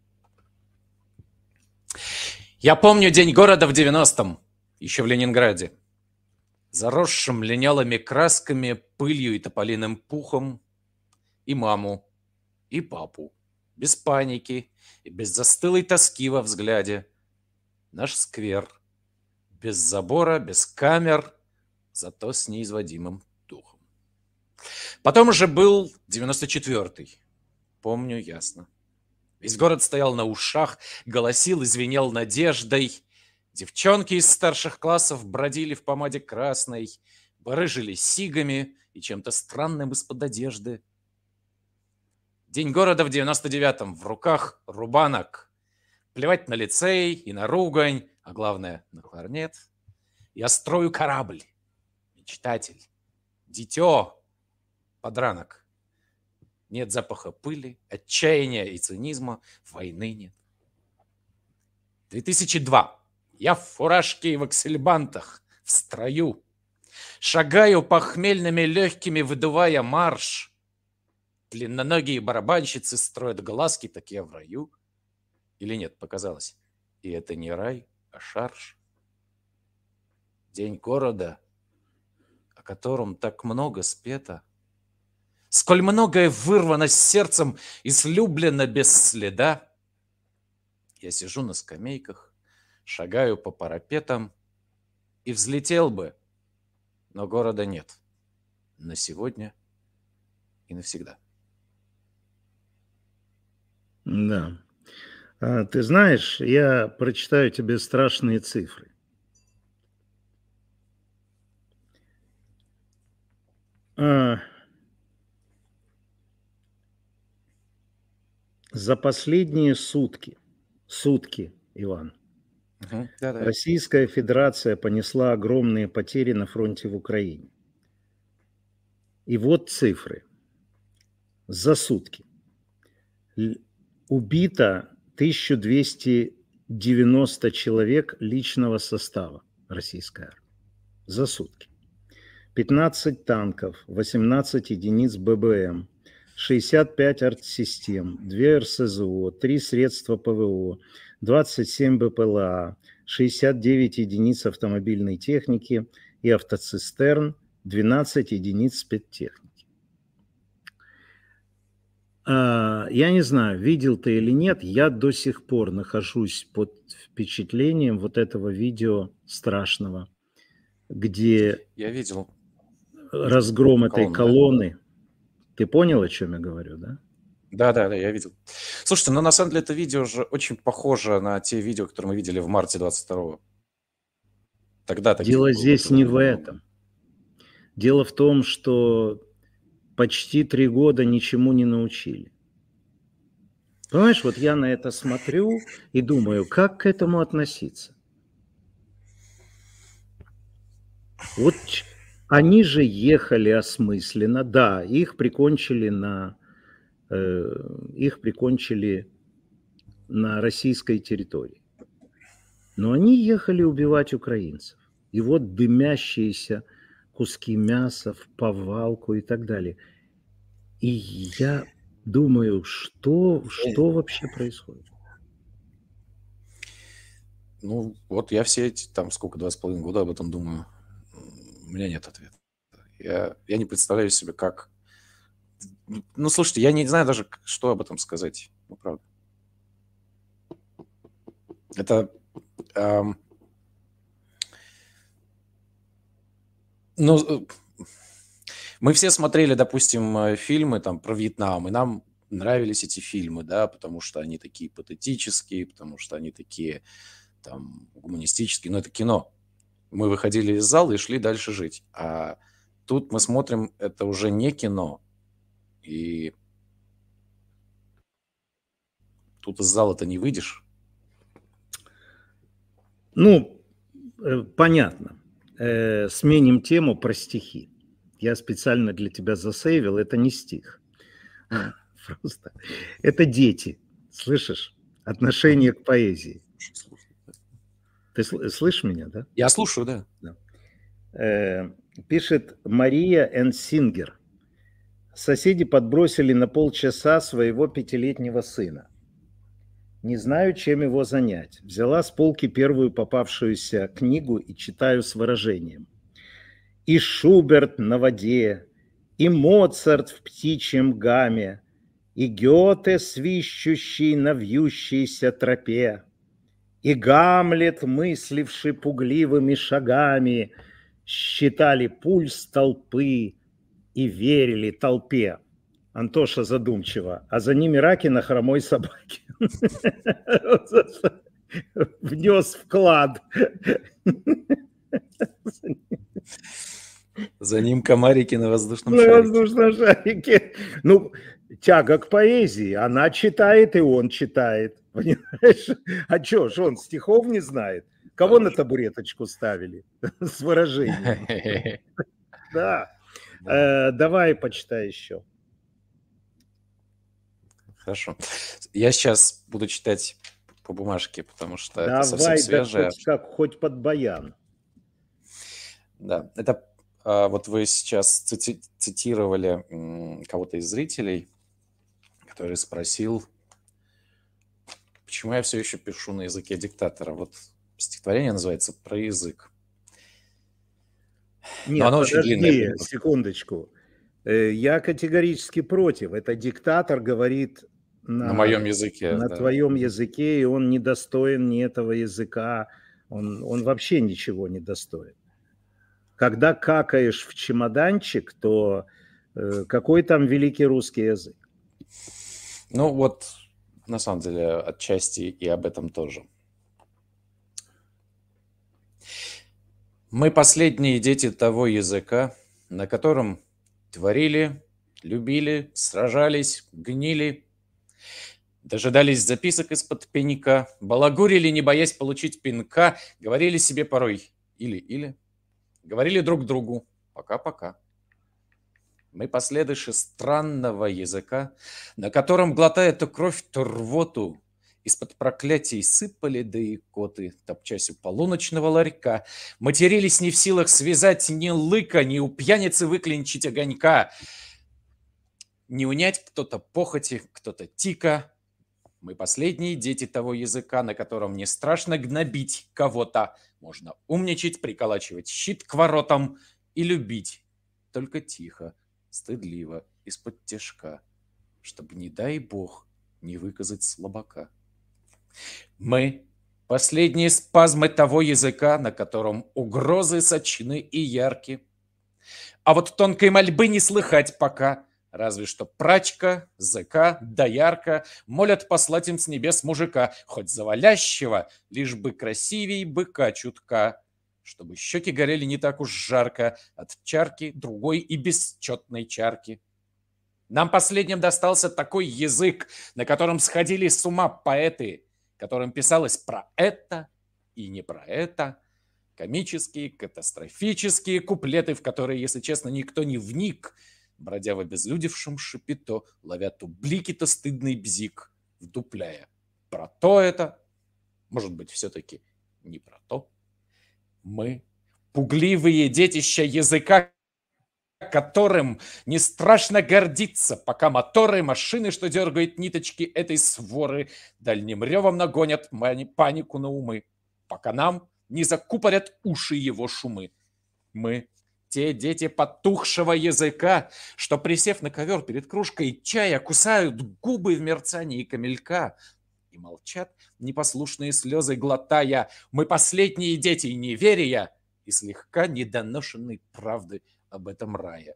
Я помню День города в 90-м, еще в Ленинграде. Заросшим линялыми красками, пылью и тополиным пухом. И маму, и папу. Без паники и без застылой тоски во взгляде. Наш сквер. Без забора, без камер, зато с неизводимым духом. Потом уже был 94-й. Помню ясно. Весь город стоял на ушах, голосил и звенел надеждой. Девчонки из старших классов бродили в помаде красной, барыжили сигами и чем-то странным из-под одежды. День города в 99-м. В руках рубанок. Плевать на лицей и на ругань, а главное, на кларнет. Я строю корабль, мечтатель, дитё, подранок. Нет запаха пыли, отчаяния и цинизма, войны нет. 2002. Я в фуражке и в аксельбантах, в строю. Шагаю похмельными легкими, выдувая марш. Длинноногие барабанщицы строят глазки, так я в раю. Или нет, показалось. И это не рай, а шарш. День города, о котором так много спето. Сколь многое вырвано с сердцем и слюблено без следа. Я сижу на скамейках, шагаю по парапетам и взлетел бы, но города нет. На сегодня и навсегда. Да. Ты знаешь, я прочитаю тебе страшные цифры. За последние сутки, Иван, Российская Федерация понесла огромные потери на фронте в Украине. И вот цифры. За сутки убито 1290 человек личного состава российской армии. За сутки. 15 танков, 18 единиц ББМ, 65 артсистем, 2 РСЗО, 3 средства ПВО, 27 БПЛА, 69 единиц автомобильной техники и автоцистерн, 12 единиц спецтехники. Я не знаю, видел ты или нет, я до сих пор нахожусь под впечатлением вот этого видео страшного, где я видел разгром этой колонны. Ты понял, о чем я говорю, да? Да, я видел. Слушайте, на самом деле это видео же очень похоже на те видео, которые мы видели в марте 22-го. Тогда дело здесь не в этом. Дело в том, что почти 3 года ничему не научили. Понимаешь, вот я на это смотрю и думаю, как к этому относиться? Вот они же ехали осмысленно, да, их прикончили на российской территории. Но они ехали убивать украинцев. И вот дымящиеся куски мяса в повалку и так далее. И я думаю, что вообще происходит? Ну, вот я все эти, там, сколько, 2,5 года об этом думаю. У меня нет ответа. Я не представляю себе, как... Ну, слушайте, я не знаю даже, что об этом сказать. Ну, правда. Это... Ну, мы все смотрели, допустим, фильмы там про Вьетнам, и нам нравились эти фильмы, да, потому что они такие патетические, потому что они такие там гуманистические, но это кино. Мы выходили из зала и шли дальше жить. А тут мы смотрим, это уже не кино, и тут из зала-то не выйдешь. Ну, понятно. Сменим тему про стихи. Я специально для тебя засейвил. Это не стих. Просто. Это дети. Слышишь? Отношение к поэзии. Ты слышишь меня, да? Я слушаю, да. Пишет Мария Энсингер. Соседи подбросили на полчаса своего 5-летнего сына. Не знаю, чем его занять. Взяла с полки первую попавшуюся книгу и читаю с выражением. И Шуберт на воде, и Моцарт в птичьем гамме, и Гёте, свищущий на вьющейся тропе, и Гамлет, мысливший пугливыми шагами, считали пульс толпы и верили толпе. Антоша задумчиво, а за ними раки на хромой собаке. Внес вклад. За ним комарики на воздушном шарике. На воздушном шарике. Ну, тяга к поэзии. Она читает, и он читает. Понимаешь? А что ж он стихов не знает? Кого на табуреточку ставили? С выражением. Да. Давай почитай еще. Хорошо. Я сейчас буду читать по бумажке, потому что давай, это совсем свежее. Да, хоть под баян. Да, это вот вы сейчас цитировали кого-то из зрителей, который спросил, почему я все еще пишу на языке диктатора. Вот стихотворение называется «Про язык». Нет, оно подожди, очень длинное. Секундочку. Я категорически против. Это диктатор говорит на моем языке. На твоем языке, и он не достоин ни этого языка. Он вообще ничего не достоин. Когда какаешь в чемоданчик, то какой там великий русский язык? Ну вот, на самом деле, отчасти и об этом тоже. Мы последние дети того языка, на котором творили, любили, сражались, гнили, дожидались записок из-под пенька, балагурили, не боясь получить пинка, говорили себе порой или, говорили друг другу пока-пока. Мы последующие странного языка, на котором, глотая то кровь, то рвоту, из-под проклятий сыпали да икоты, топчась у полуночного ларька, матерились не в силах связать ни лыка, ни у пьяницы выклинчить огонька, не унять кто-то похоти, кто-то тика. Мы последние дети того языка, на котором не страшно гнобить кого-то, можно умничать, приколачивать щит к воротам и любить, только тихо, стыдливо, из-под тяжка, чтобы, не дай бог, не выказать слабака. Мы последние спазмы того языка, на котором угрозы сочны и ярки. А вот тонкой мольбы не слыхать пока, разве что прачка, зэка, доярка молят послать им с небес мужика, хоть завалящего, лишь бы красивей быка чутка, чтобы щеки горели не так уж жарко от чарки другой и бесчетной чарки. Нам последним достался такой язык, на котором сходили с ума поэты, которым писалось про это и не про это, комические, катастрофические куплеты, в которые, если честно, никто не вник, бродя в обезлюдевшем шапито, ловя то блики, то стыдный бзик, вдупляя про то это, может быть, все-таки не про то. Мы пугливые детища языка, которым не страшно гордиться, пока моторы машины, что дергают ниточки этой своры, дальним ревом нагонят панику на умы, пока нам не закупорят уши его шумы. Мы те дети потухшего языка, что, присев на ковер перед кружкой чая, кусают губы в мерцании камелька и молчат, непослушные слезы глотая. Мы последние дети неверия и слегка недоношенной правды об этом рае.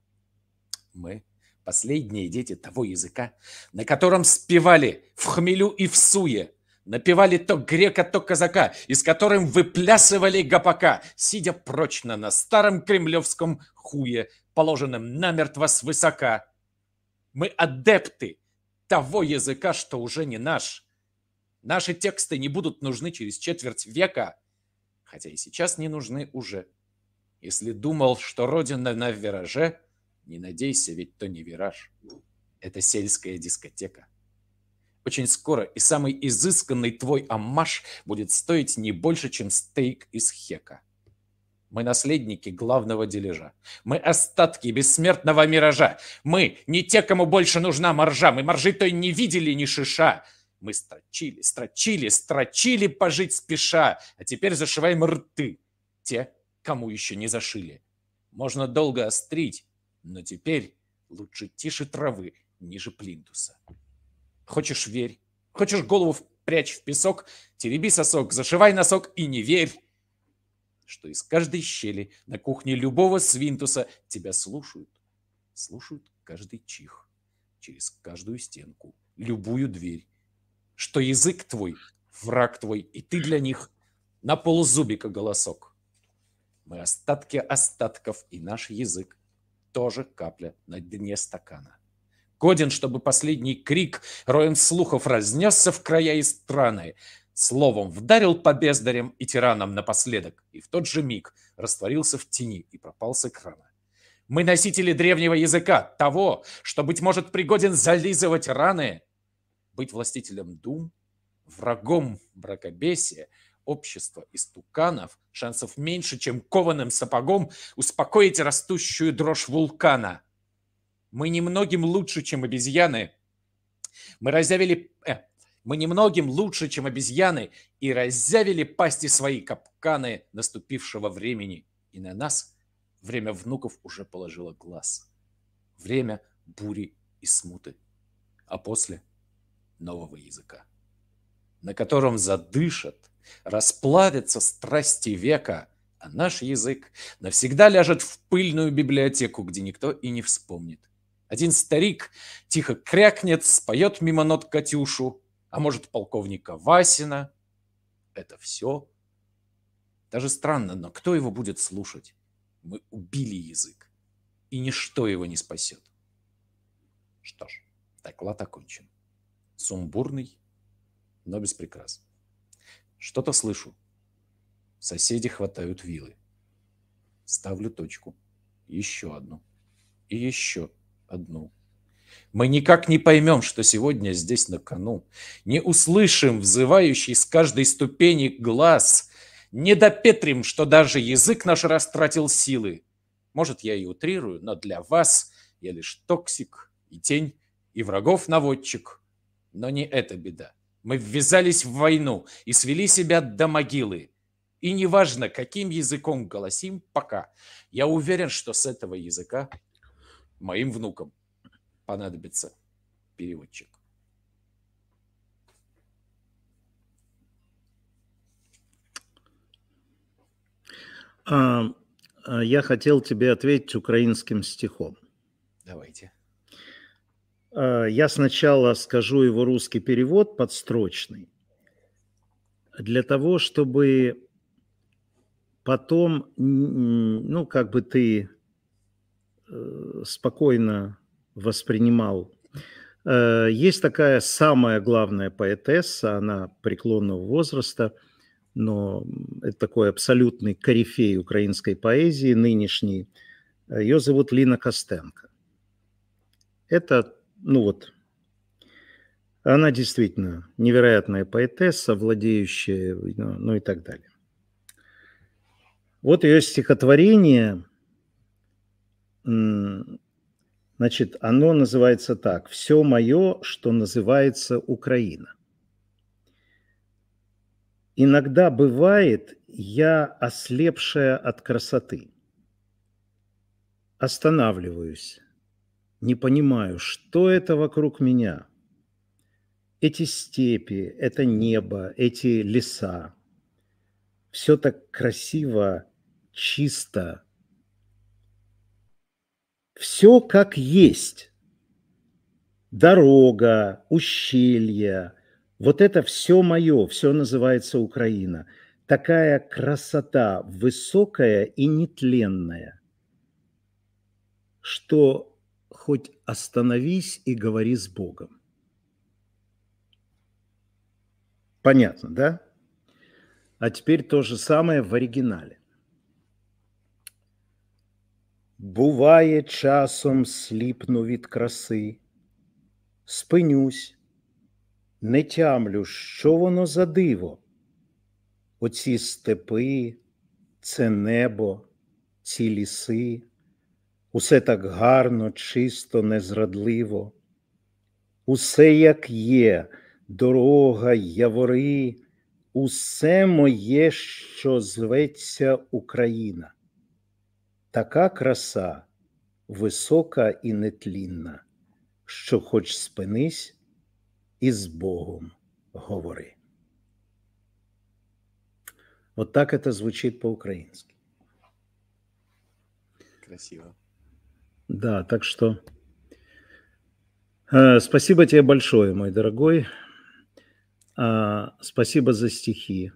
Мы последние дети того языка, на котором спевали в хмелю и в суе, напевали то грека, то казака, и с которым выплясывали гопака, сидя прочно на старом кремлевском хуе, положенном намертво свысока. Мы адепты того языка, что уже не наш. Наши тексты не будут нужны через четверть века, хотя и сейчас не нужны уже. Если думал, что родина на вираже, не надейся, ведь то не вираж. Это сельская дискотека. Очень скоро и самый изысканный твой аммаж будет стоить не больше, чем стейк из хека. Мы наследники главного дележа. Мы остатки бессмертного миража. Мы не те, кому больше нужна маржа. Мы маржи той не видели ни шиша. Мы строчили, строчили, строчили пожить спеша, а теперь зашиваем рты. Те, кому еще не зашили. Можно долго острить, но теперь лучше тише травы, ниже плинтуса. Хочешь — верь, хочешь — голову прячь в песок, тереби сосок, зашивай носок и не верь, что из каждой щели на кухне любого свинтуса тебя слушают. Слушают каждый чих, через каждую стенку, любую дверь. Что язык твой — враг твой, и ты для них на ползубика голосок. Мы остатки остатков, и наш язык тоже капля на дне стакана. Годен, чтобы последний крик роем слухов разнесся в края и страны, словом вдарил по бездарям и тиранам напоследок, и в тот же миг растворился в тени и пропал с экрана. Мы носители древнего языка, того, что, быть может, пригоден зализывать раны, быть властителем дум, врагом мракобесия, общества истуканов, шансов меньше, чем кованым сапогом успокоить растущую дрожь вулкана. Мы немногим лучше, чем обезьяны. Мы немногим лучше, чем обезьяны, и разъявили пасти свои капканы наступившего времени. И на нас время внуков уже положило глаз. Время бури и смуты, а после нового языка, на котором задышат, расплавятся страсти века, а наш язык навсегда ляжет в пыльную библиотеку, где никто и не вспомнит. Один старик тихо крякнет, споет мимо нот Катюшу, а может, полковника Васина. Это все. Даже странно, но кто его будет слушать? Мы убили язык, и ничто его не спасет. Что ж, доклад окончен. Сумбурный, но без прикрас. Что-то слышу. Соседи хватают вилы. Ставлю точку. Еще одну. И еще одну. Мы никак не поймем, что сегодня здесь на кону. Не услышим взывающий с каждой ступени глаз. Не допетрим, что даже язык наш растратил силы. Может, я и утрирую, но для вас я лишь токсик и тень, и врагов наводчик. Но не эта беда. Мы ввязались в войну и свели себя до могилы. И неважно, каким языком голосим пока, я уверен, что с этого языка моим внукам понадобится переводчик. Я хотел тебе ответить украинским стихом. Давайте. Я сначала скажу его русский перевод подстрочный, для того, чтобы потом, ну, как бы ты спокойно воспринимал. Есть такая самая главная поэтесса, она преклонного возраста, но это такой абсолютный корифей украинской поэзии нынешней. Ее зовут Лина Костенко. Это, ну вот, Она действительно невероятная поэтесса, владеющая, ну и так далее. Вот ее стихотворение, значит, оно называется так: «Все мое, что называется Украина». Иногда бывает, я ослепшая от красоты. Останавливаюсь, не понимаю, что это вокруг меня. Эти степи, это небо, эти леса. Все так красиво, чисто. Все как есть. Дорога, ущелья. Вот это все мое, все называется Украина. Такая красота, высокая и нетленная, что хоть остановись и говори с Богом. Понятно, да? А теперь то же самое в оригинале. Буває, часом сліпну від краси, спинюсь, не тямлю, що воно за диво. Оці степи, це небо, ці ліси, усе так гарно, чисто, незрадливо. Усе як є, дорога, явори, усе моє, що зветься Україна. Така краса, висока і нетлінна, що хоч спинись і з Богом говори. Вот так это звучит по-украински. Красиво. Да, так что спасибо тебе большое, мой дорогой. Спасибо за стихи.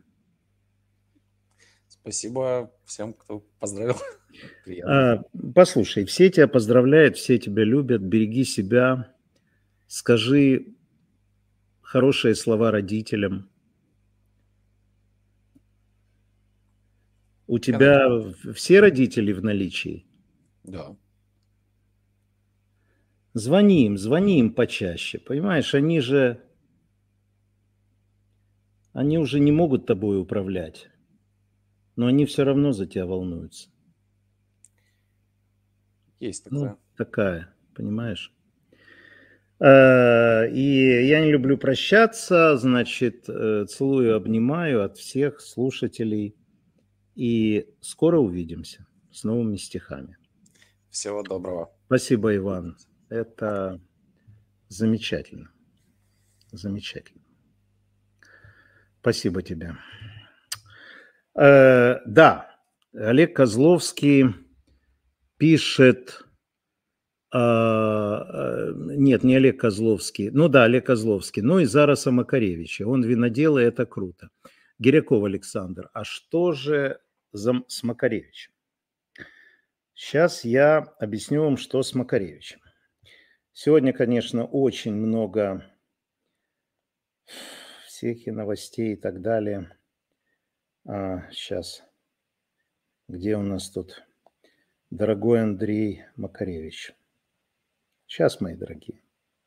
Спасибо всем, кто поздравил. Послушай, все тебя поздравляют, все тебя любят, береги себя, скажи хорошие слова родителям. У тебя все родители в наличии? Да. Звони им почаще, понимаешь, они уже не могут тобой управлять, но они все равно за тебя волнуются. Есть такое. Ну, такая, понимаешь? И я не люблю прощаться, значит, целую, обнимаю от всех слушателей. И скоро увидимся с новыми стихами. Всего доброго. Спасибо, Иван. Это замечательно. Замечательно. Спасибо тебе. Да, Олег Козловский пишет... Нет, не Олег Козловский. Ну да, Олег Козловский. Ну и Зараса Макаревича. Он винодел, и это круто. Гиряков Александр. А что же с Макаревичем? Сейчас я объясню вам, что с Макаревичем. Сегодня, конечно, очень много всех и новостей и так далее. Сейчас. Где у нас тут? Дорогой Андрей Макаревич. Сейчас, мои дорогие.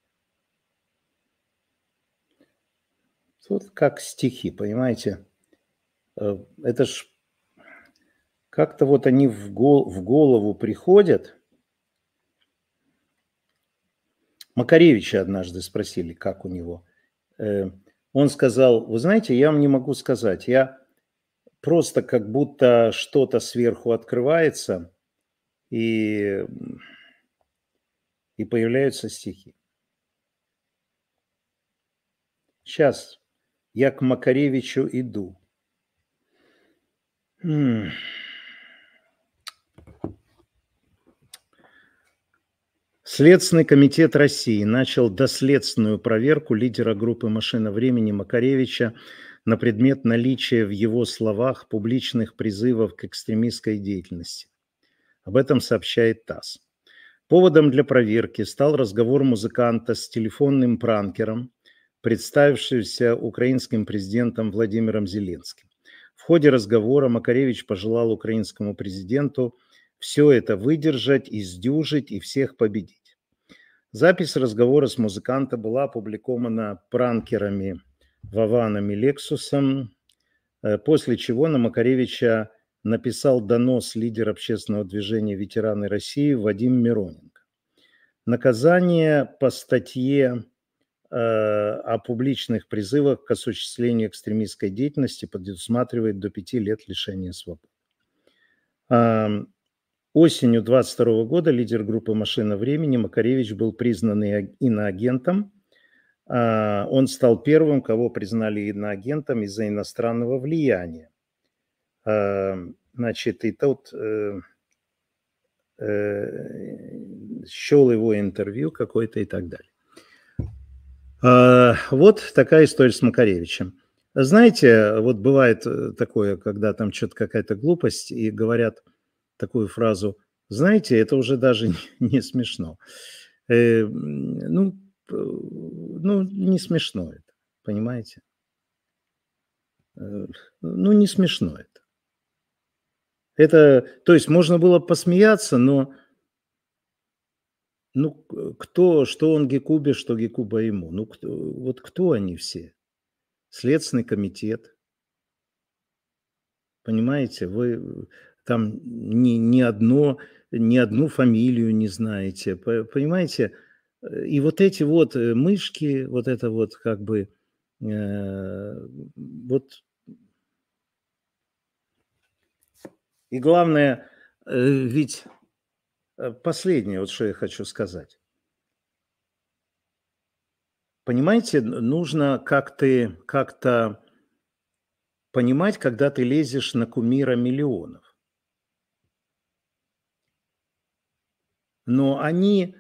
Тут как стихи, понимаете? Это ж как-то вот они в голову приходят. Макаревича однажды спросили, как у него. Он сказал, вы знаете, я вам не могу сказать. Я просто как будто что-то сверху открывается, и появляются стихи. Сейчас я к Макаревичу иду. Следственный комитет России начал доследственную проверку лидера группы «Машина времени» Макаревича на предмет наличия в его словах публичных призывов к экстремистской деятельности. Об этом сообщает ТАСС. Поводом для проверки стал разговор музыканта с телефонным пранкером, представившимся украинским президентом Владимиром Зеленским. В ходе разговора Макаревич пожелал украинскому президенту все это выдержать и сдюжить и всех победить. Запись разговора с музыкантом была опубликована пранкерами Вованом и Лексусом, после чего на Макаревича написал донос лидер общественного движения «Ветераны России» Вадим Мироненко. Наказание по статье о публичных призывах к осуществлению экстремистской деятельности предусматривает до 5 лет лишения свободы. Осенью 2022 года лидер группы «Машина времени» Макаревич был признан иноагентом. Он стал первым, кого признали иноагентом из-за иностранного влияния. Значит, и тут счел его интервью какое-то и так далее. Вот такая история с Макаревичем. Знаете, вот бывает такое, когда там что-то какая-то глупость, и говорят такую фразу, знаете, это уже даже не смешно. Ну, не смешно это, понимаете? Ну, не смешно это. Это, то есть можно было посмеяться, но что он Гекубе, что Гекуба ему? Вот кто они все? Следственный комитет. Понимаете, вы там ни одну фамилию не знаете. Понимаете? И вот эти вот мышки, вот это вот как бы вот. И главное, ведь последнее, вот что я хочу сказать. Понимаете, нужно как-то понимать, когда ты лезешь на кумира миллионов. Но они,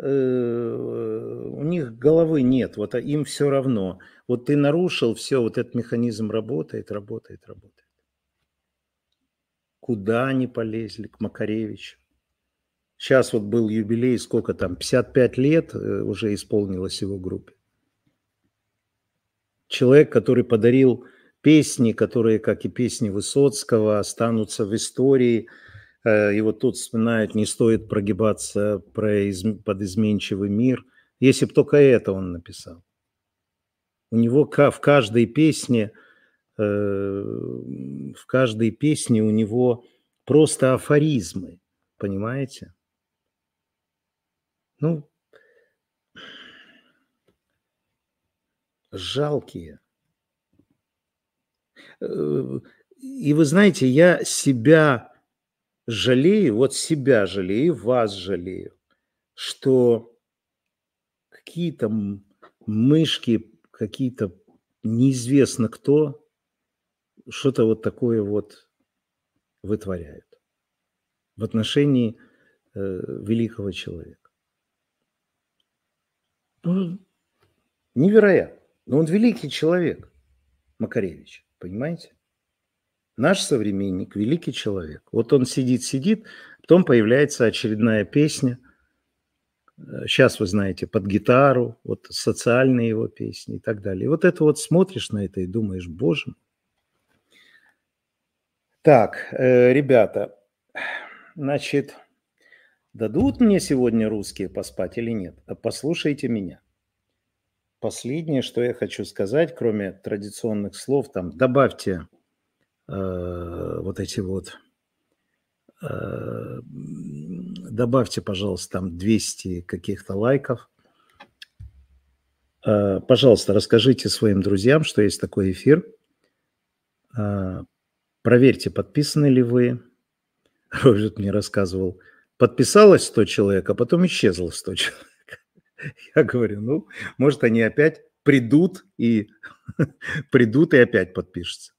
у них головы нет, вот им все равно. Вот ты нарушил, все, вот этот механизм работает. Куда они полезли? К Макаревичу. Сейчас вот был юбилей, сколько там, 55 лет уже исполнилось его группе. Человек, который подарил песни, которые, как и песни Высоцкого, останутся в истории. И вот тут вспоминают, не стоит прогибаться под изменчивый мир. Если бы только это он написал. У него в каждой песне у него просто афоризмы, понимаете? Ну, жалкие. И вы знаете, я себя жалею, вас жалею, что какие-то мышки, какие-то неизвестно кто, что-то вот такое вот вытворяют в отношении великого человека. Ну, невероятно. Но он великий человек, Макаревич, понимаете? Наш современник, великий человек. Вот он сидит, потом появляется очередная песня. Сейчас, вы знаете, под гитару, вот социальные его песни и так далее. И вот это вот смотришь на это и думаешь, боже мой. Так, ребята, значит, дадут мне сегодня русские поспать или нет? Послушайте меня. Последнее, что я хочу сказать, кроме традиционных слов, там добавьте вот эти вот, добавьте, пожалуйста, там 200 каких-то лайков. Пожалуйста, расскажите своим друзьям, что есть такой эфир. Проверьте, подписаны ли вы. Роберт мне рассказывал, подписалось 100 человек, а потом исчезло 100 человек. Я говорю, ну, может, они опять придут и опять подпишутся.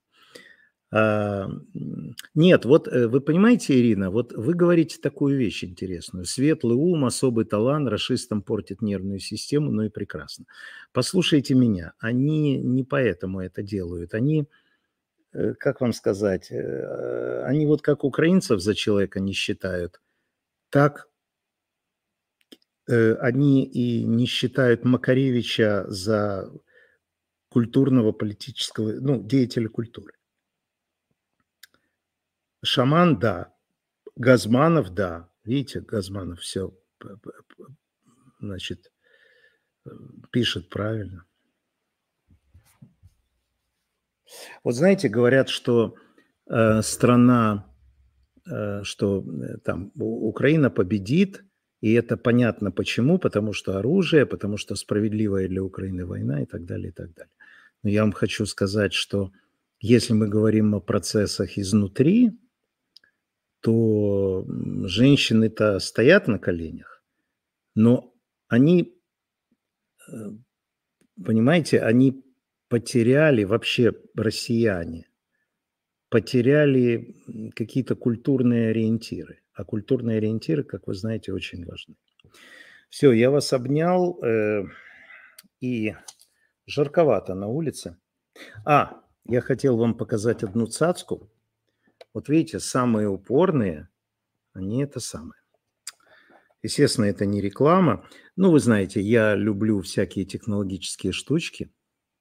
Нет, вот вы понимаете, Ирина, вот вы говорите такую вещь интересную. Светлый ум, особый талант, рашистам портит нервную систему, ну и прекрасно. Послушайте меня, они не поэтому это делают. Они, как вам сказать, они вот как украинцев за человека не считают, так они и не считают Макаревича за культурного, политического, ну, деятеля культуры. Шаман, да. Газманов, да. Видите, Газманов все значит, пишет правильно. Вот знаете, говорят, что страна, что там Украина победит, и это понятно почему, потому что оружие, потому что справедливая для Украины война и так далее, и так далее. Но я вам хочу сказать, что если мы говорим о процессах изнутри, то женщины-то стоят на коленях, но они, понимаете, они потеряли, вообще россияне, потеряли какие-то культурные ориентиры. А культурные ориентиры, как вы знаете, очень важны. Все, я вас обнял, и жарковато на улице. Я хотел вам показать одну цацку. Вот видите, самые упорные, они это самое. Естественно, это не реклама. Ну, вы знаете, я люблю всякие технологические штучки.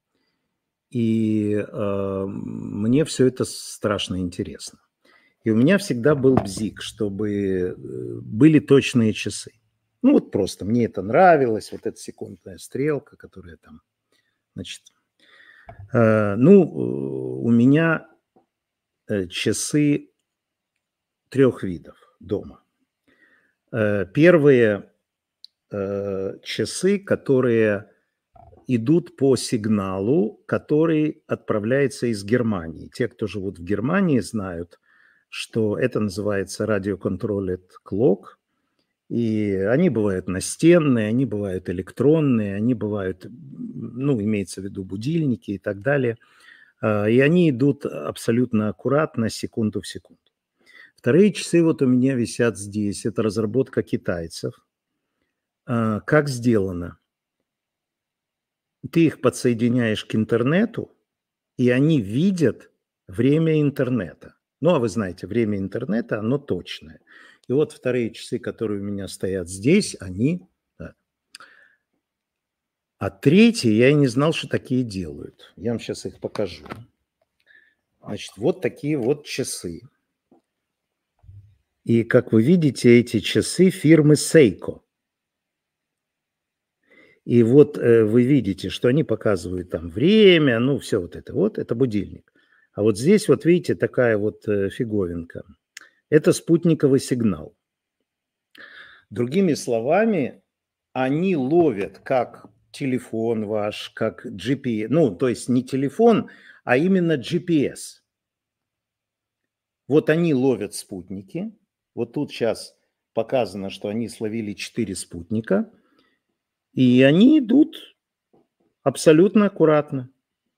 И мне все это страшно интересно. И у меня всегда был бзик, чтобы были точные часы. Ну, вот просто мне это нравилось, вот эта секундная стрелка, которая там, значит... у меня часы 3 видов дома. Первые часы, которые идут по сигналу, который отправляется из Германии. Те, кто живут в Германии, знают, что это называется Radio Controlled Clock. И они бывают настенные, они бывают электронные, они бывают, имеется в виду будильники и так далее. И они идут абсолютно аккуратно, секунду в секунду. Вторые часы вот у меня висят здесь. Это разработка китайцев. Как сделано? Ты их подсоединяешь к интернету, и они видят время интернета. Ну, а вы знаете, время интернета, оно точное. И вот вторые часы, которые у меня стоят здесь, они... Да. А третьи, я и не знал, что такие делают. Я вам сейчас их покажу. Значит, вот такие вот часы. И, как вы видите, эти часы фирмы Seiko. И вот вы видите, что они показывают там время, все вот это будильник. А вот здесь вот видите такая вот фиговинка. Это спутниковый сигнал. Другими словами, они ловят как телефон ваш, как GPS, то есть не телефон, а именно GPS. Вот они ловят спутники. Вот тут сейчас показано, что они словили 4 спутника. И они идут абсолютно аккуратно.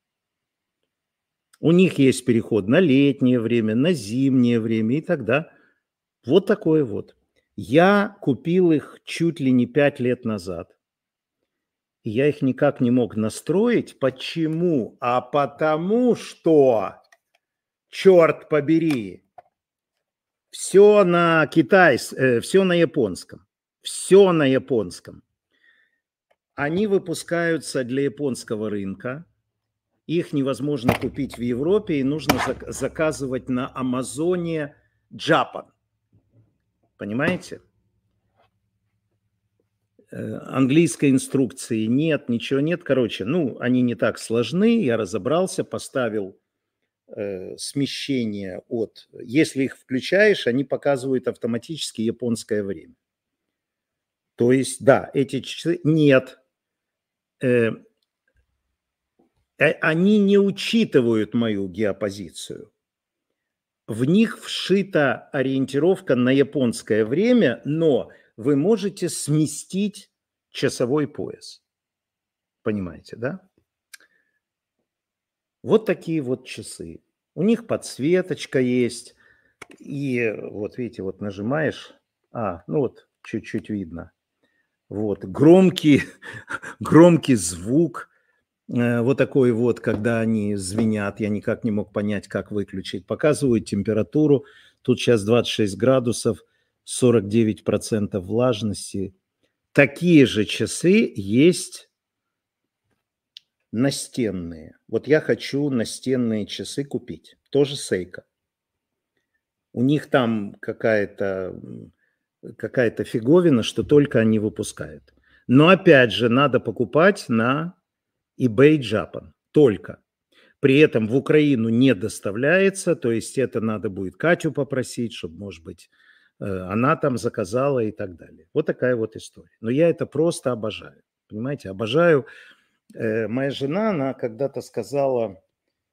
У них есть переход на летнее время, на зимнее время, и тогда вот такое вот. Я купил их чуть ли не 5 лет назад. И я их никак не мог настроить. Почему? А потому что, черт побери, все на все на японском. Все на японском. Они выпускаются для японского рынка. Их невозможно купить в Европе, и нужно заказывать на Амазоне Japan. Понимаете? Английской инструкции нет, ничего нет. Короче, они не так сложны. Я разобрался, поставил смещение от... Если их включаешь, они показывают автоматически японское время. То есть, да, эти часы... Нет. Они не учитывают мою геопозицию. В них вшита ориентировка на японское время, но вы можете сместить часовой пояс. Понимаете, да? Вот такие вот часы. У них подсветочка есть. И вот видите, вот нажимаешь. Чуть-чуть видно. Вот, громкий звук. Вот такой вот, когда они звенят, я никак не мог понять, как выключить. Показывают температуру. Тут сейчас 26 градусов, 49% влажности. Такие же часы есть настенные. Вот я хочу настенные часы купить. Тоже Seiko. У них там какая-то фиговина, что только они выпускают. Но опять же, надо покупать на eBay Japan только. При этом в Украину не доставляется, то есть это надо будет Катю попросить, чтобы, может быть, она там заказала и так далее. Вот такая вот история. Но я это просто обожаю. Понимаете, обожаю. Моя жена, она когда-то сказала,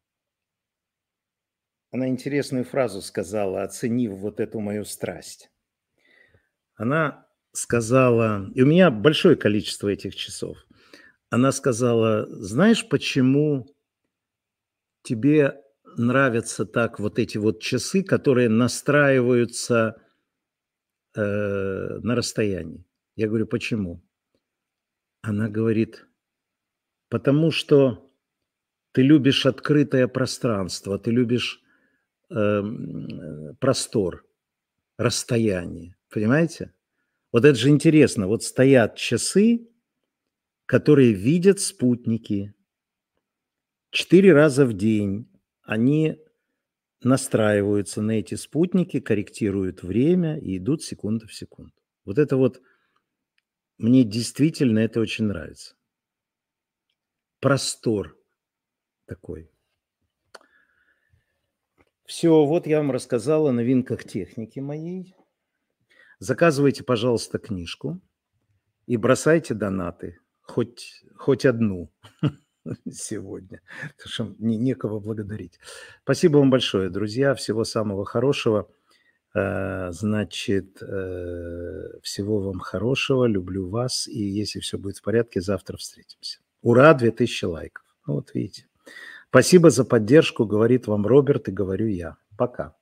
она интересную фразу сказала, оценив вот эту мою страсть. Она сказала, и у меня большое количество этих часов, она сказала, знаешь, почему тебе нравятся так вот эти вот часы, которые настраиваются на расстоянии? Я говорю, почему? Она говорит, потому что ты любишь открытое пространство, ты любишь простор, расстояние. Понимаете? Вот это же интересно. Вот стоят часы, которые видят спутники. 4 раза в день они настраиваются на эти спутники, корректируют время и идут секунда в секунду. Вот это вот, мне действительно это очень нравится. Простор такой. Все, вот я вам рассказал о новинках техники моей. Заказывайте, пожалуйста, книжку и бросайте донаты. Хоть одну сегодня, потому что некого благодарить. Спасибо вам большое, друзья. Всего самого хорошего. Значит, всего вам хорошего. Люблю вас. И если все будет в порядке, завтра встретимся. Ура, 2000 лайков. Ну, вот видите. Спасибо за поддержку, говорит вам Роберт, и говорю я. Пока.